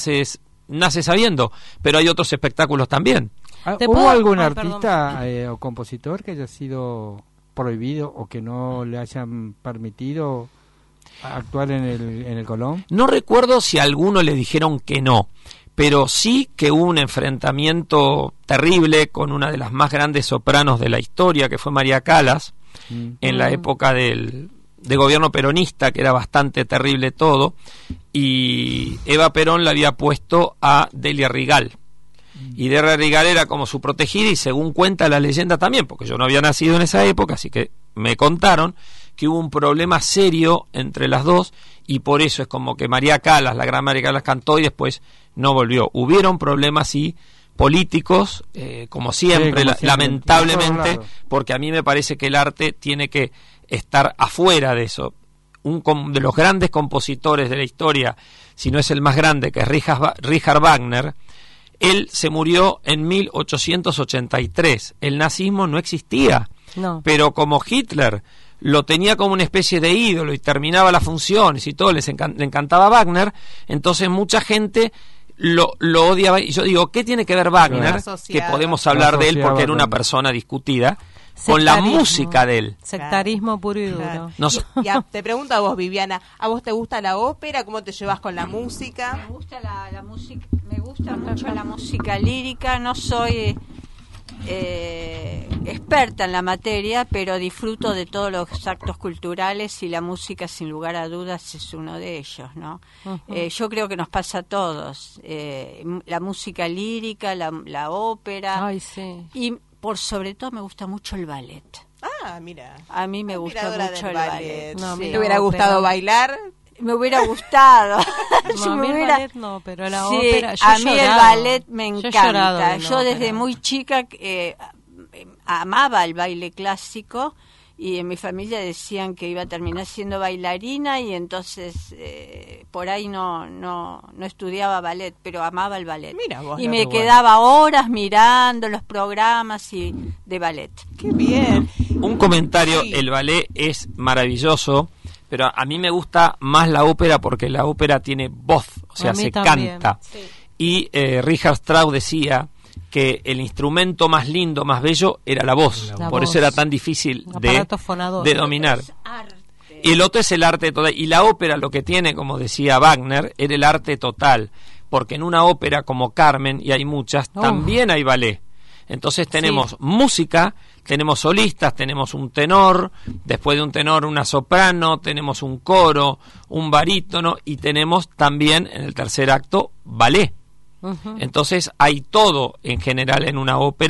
S6: nace sabiendo, pero hay otros espectáculos también.
S3: ¿Te
S2: ¿Hubo
S3: puedo-
S2: algún
S3: Ay,
S2: artista o compositor que haya sido prohibido o que no le hayan permitido actuar en el Colón?
S6: No recuerdo si a alguno le dijeron que no, pero sí que hubo un enfrentamiento terrible con una de las más grandes sopranos de la historia, que fue María Callas, en la época de gobierno peronista, que era bastante terrible todo, y Eva Perón le había puesto a Delia Rigal. Y Delia Rigal era como su protegida, y según cuenta la leyenda también, porque yo no había nacido en esa época, así que me contaron que hubo un problema serio entre las dos, y por eso es como que María Callas, la gran María Callas, cantó y después no volvió. Hubieron problemas, sí, políticos, como siempre,
S2: como siempre,
S6: lamentablemente,
S2: por todos lados.
S6: porque a mí me parece que el arte tiene que estar afuera de eso. De los grandes compositores de la historia, si no es el más grande, que es Richard Wagner, él se murió en 1883. El nazismo no existía,
S3: No.
S6: pero como Hitler lo tenía como una especie de ídolo y terminaba las funciones y todo, le encantaba Wagner, entonces mucha gente lo odiaba. Y yo digo, ¿qué tiene que ver Wagner? Que podemos hablar de él porque era una persona discutida, con la
S3: Sectarismo.
S6: música de él.
S3: Sectarismo puro y duro.
S1: Claro.
S6: No
S1: Ya, te pregunto a vos, Viviana, ¿a vos te gusta la ópera? ¿Cómo te llevas con la música?
S4: Me gusta la música, me gusta mucho la música lírica. No soy experta en la materia, pero disfruto de todos los actos culturales, y la música, sin lugar a dudas, es uno de ellos, ¿no? Yo creo que nos pasa a todos. La música lírica, la ópera,
S3: Ay, sí.
S4: y por sobre todo me gusta mucho el ballet.
S1: Ah, mira.
S4: A mí me gusta
S1: Admiradora
S4: mucho
S1: del
S4: el
S1: ballet.
S4: ballet.
S3: No, a mí
S4: sí.
S1: ¿Te hubiera
S3: ópera.
S1: gustado bailar?
S4: Me hubiera gustado.
S3: No,
S4: Yo
S3: a
S4: me
S3: mí el
S4: hubiera-
S3: ballet no, pero la
S4: Sí,
S3: ópera... Yo
S4: a
S3: he
S4: mí el
S3: llorado.
S4: ballet me
S3: Yo he llorado
S4: encanta.
S3: en
S4: Yo
S3: ópera.
S4: desde muy chica amaba el baile clásico, y en mi familia decían que iba a terminar siendo bailarina, y entonces por ahí no estudiaba ballet, pero amaba el ballet.
S1: Mira vos,
S4: y
S1: no,
S4: me
S1: qué bueno.
S4: quedaba horas mirando los programas de ballet.
S1: Qué bien.
S6: Un comentario,
S1: Sí.
S6: el ballet es maravilloso, pero a mí me gusta más la ópera porque la ópera tiene voz, o sea,
S3: A mí
S6: se
S3: también,
S6: canta. Y Richard Strauss decía que el instrumento más lindo, más bello, era la voz.
S3: La
S6: Por
S3: voz.
S6: eso era tan difícil
S3: Aparato fonador.
S6: de dominar.
S4: Es arte.
S6: Y el otro es el arte total. Y la ópera lo que tiene, como decía Wagner, era el arte total. Porque en una ópera como Carmen, y hay muchas, también hay ballet. Entonces tenemos música, tenemos solistas, tenemos un tenor, después de un tenor una soprano, tenemos un coro, un barítono, y tenemos también en el tercer acto ballet. Entonces hay todo en general en una ópera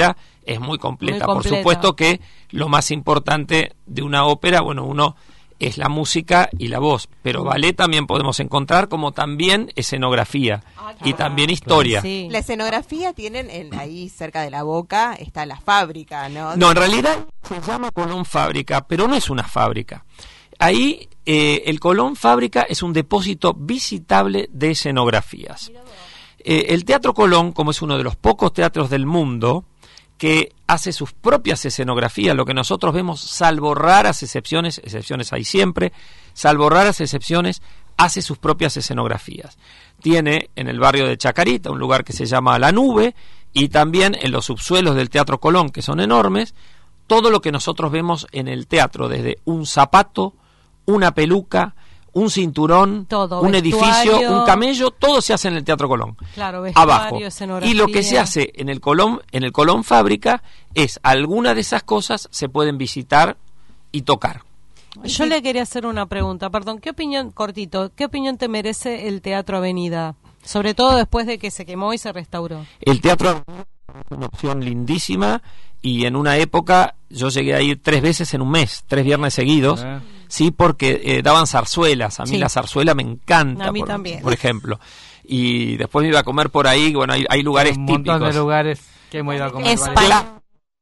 S6: es muy completa.
S3: Muy
S6: Por
S3: completa.
S6: supuesto que lo más importante de una ópera, bueno, uno es la música y la voz, pero ballet también podemos encontrar, como también escenografía y también historia.
S3: Sí.
S1: La escenografía tienen ahí cerca de la Boca, está la fábrica, ¿no?
S6: No, en realidad se llama Colón Fábrica, pero no es una fábrica. Ahí el Colón Fábrica es un depósito visitable de escenografías. El Teatro Colón, como es uno de los pocos teatros del mundo que hace sus propias escenografías, lo que nosotros vemos, salvo raras excepciones hay siempre, salvo raras excepciones, hace sus propias escenografías. Tiene en el barrio de Chacarita un lugar que se llama La Nube, y también en los subsuelos del Teatro Colón, que son enormes, todo lo que nosotros vemos en el teatro, desde un zapato, una peluca, un cinturón,
S3: todo,
S6: un
S3: vestuario,
S6: edificio, un camello, todo se hace en el Teatro Colón.
S3: Claro, vestuario,
S6: Abajo.
S3: escenografía.
S6: Y lo que se hace en el Colón Fábrica es, alguna de esas cosas se pueden visitar y tocar.
S3: Yo le quería hacer una pregunta, perdón, ¿qué opinión te merece el Teatro Avenida? Sobre todo después de que se quemó y se restauró.
S6: El Teatro es una opción lindísima, y en una época yo llegué a ir 3 veces en un mes, 3 viernes seguidos, sí, porque daban zarzuelas. A mí
S3: Sí.
S6: la zarzuela me encanta,
S3: A mí también.
S6: por ejemplo. Y después me iba a comer por ahí, bueno, hay lugares
S2: un
S6: típicos.
S2: montón de lugares que hemos ido a comer.
S3: España.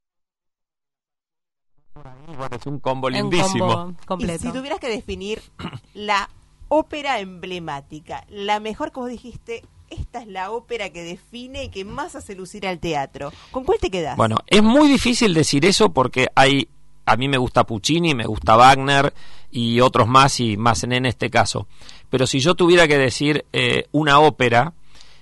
S6: Bueno, es un combo
S3: Un
S6: lindísimo.
S3: combo
S1: Y
S3: completo.
S1: si tuvieras que definir la ópera emblemática, la mejor que vos dijiste, esta es la ópera que define y que más hace lucir al teatro, ¿con cuál te quedás?
S6: Bueno, es muy difícil decir eso porque a mí me gusta Puccini, me gusta Wagner y otros más, y más en este caso. Pero si yo tuviera que decir una ópera,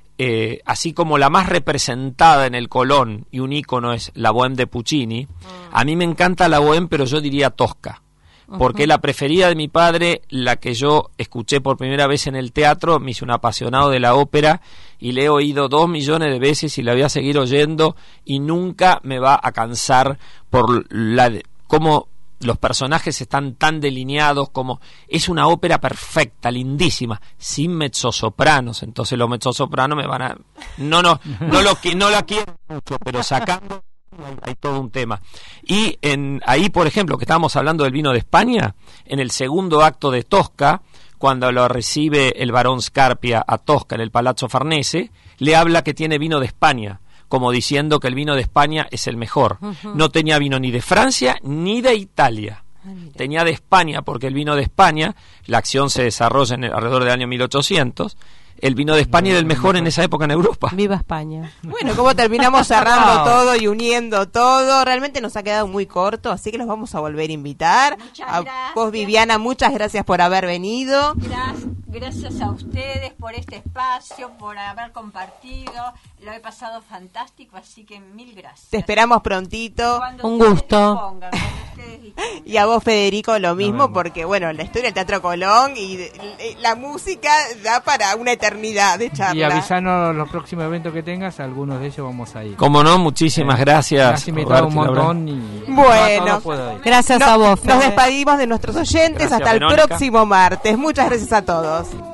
S6: así como la más representada en el Colón y un ícono es la Bohème de Puccini, a mí me encanta la Bohème, pero yo diría Tosca, porque la preferida de mi padre, la que yo escuché por primera vez en el teatro, me hice un apasionado de la ópera y le he oído 2 millones de veces y la voy a seguir oyendo, y nunca me va a cansar por cómo los personajes están tan delineados, como es una ópera perfecta, lindísima, sin mezzosopranos. Entonces los mezzosopranos me van a no la quiero mucho, pero sacando hay todo un tema. Y ahí, por ejemplo, que estábamos hablando del vino de España, en el segundo acto de Tosca, cuando lo recibe el barón Scarpia a Tosca en el Palazzo Farnese, le habla que tiene vino de España, como diciendo que el vino de España es el mejor. No tenía vino ni de Francia ni de Italia. Tenía de España, porque el vino de España, la acción se desarrolla alrededor del año 1800, el vino de España era el mejor en esa época en Europa.
S3: Viva España.
S1: Bueno, como terminamos cerrando todo y uniendo todo, realmente nos ha quedado muy corto, así que los vamos a volver a invitar.
S4: Muchas
S1: A
S4: gracias.
S1: vos, Viviana, muchas gracias por haber venido.
S4: Gracias a ustedes por este espacio, por haber compartido. Lo he pasado fantástico, así que 1000 gracias.
S1: Te esperamos prontito.
S4: Cuando
S3: Un
S4: ustedes
S3: gusto.
S4: dispongan, cuando ustedes dispongan.
S1: Y a vos, Federico, lo mismo,
S2: vemos.
S1: porque bueno, la historia del Teatro Colón y la música da para una eternidad de charla.
S2: Y avisanos los próximos eventos que tengas, algunos de ellos vamos a ir.
S6: Como no, muchísimas
S2: Me
S6: gracias.
S2: has invitado un
S6: Roberto y Laura.
S2: montón y
S1: Bueno.
S2: no puedo ir.
S3: Gracias
S1: No-
S3: a vos,
S1: Nos
S3: Fede.
S1: despedimos de nuestros oyentes.
S6: Gracias,
S1: Hasta el
S6: Verónica.
S1: próximo martes. Muchas gracias a todos.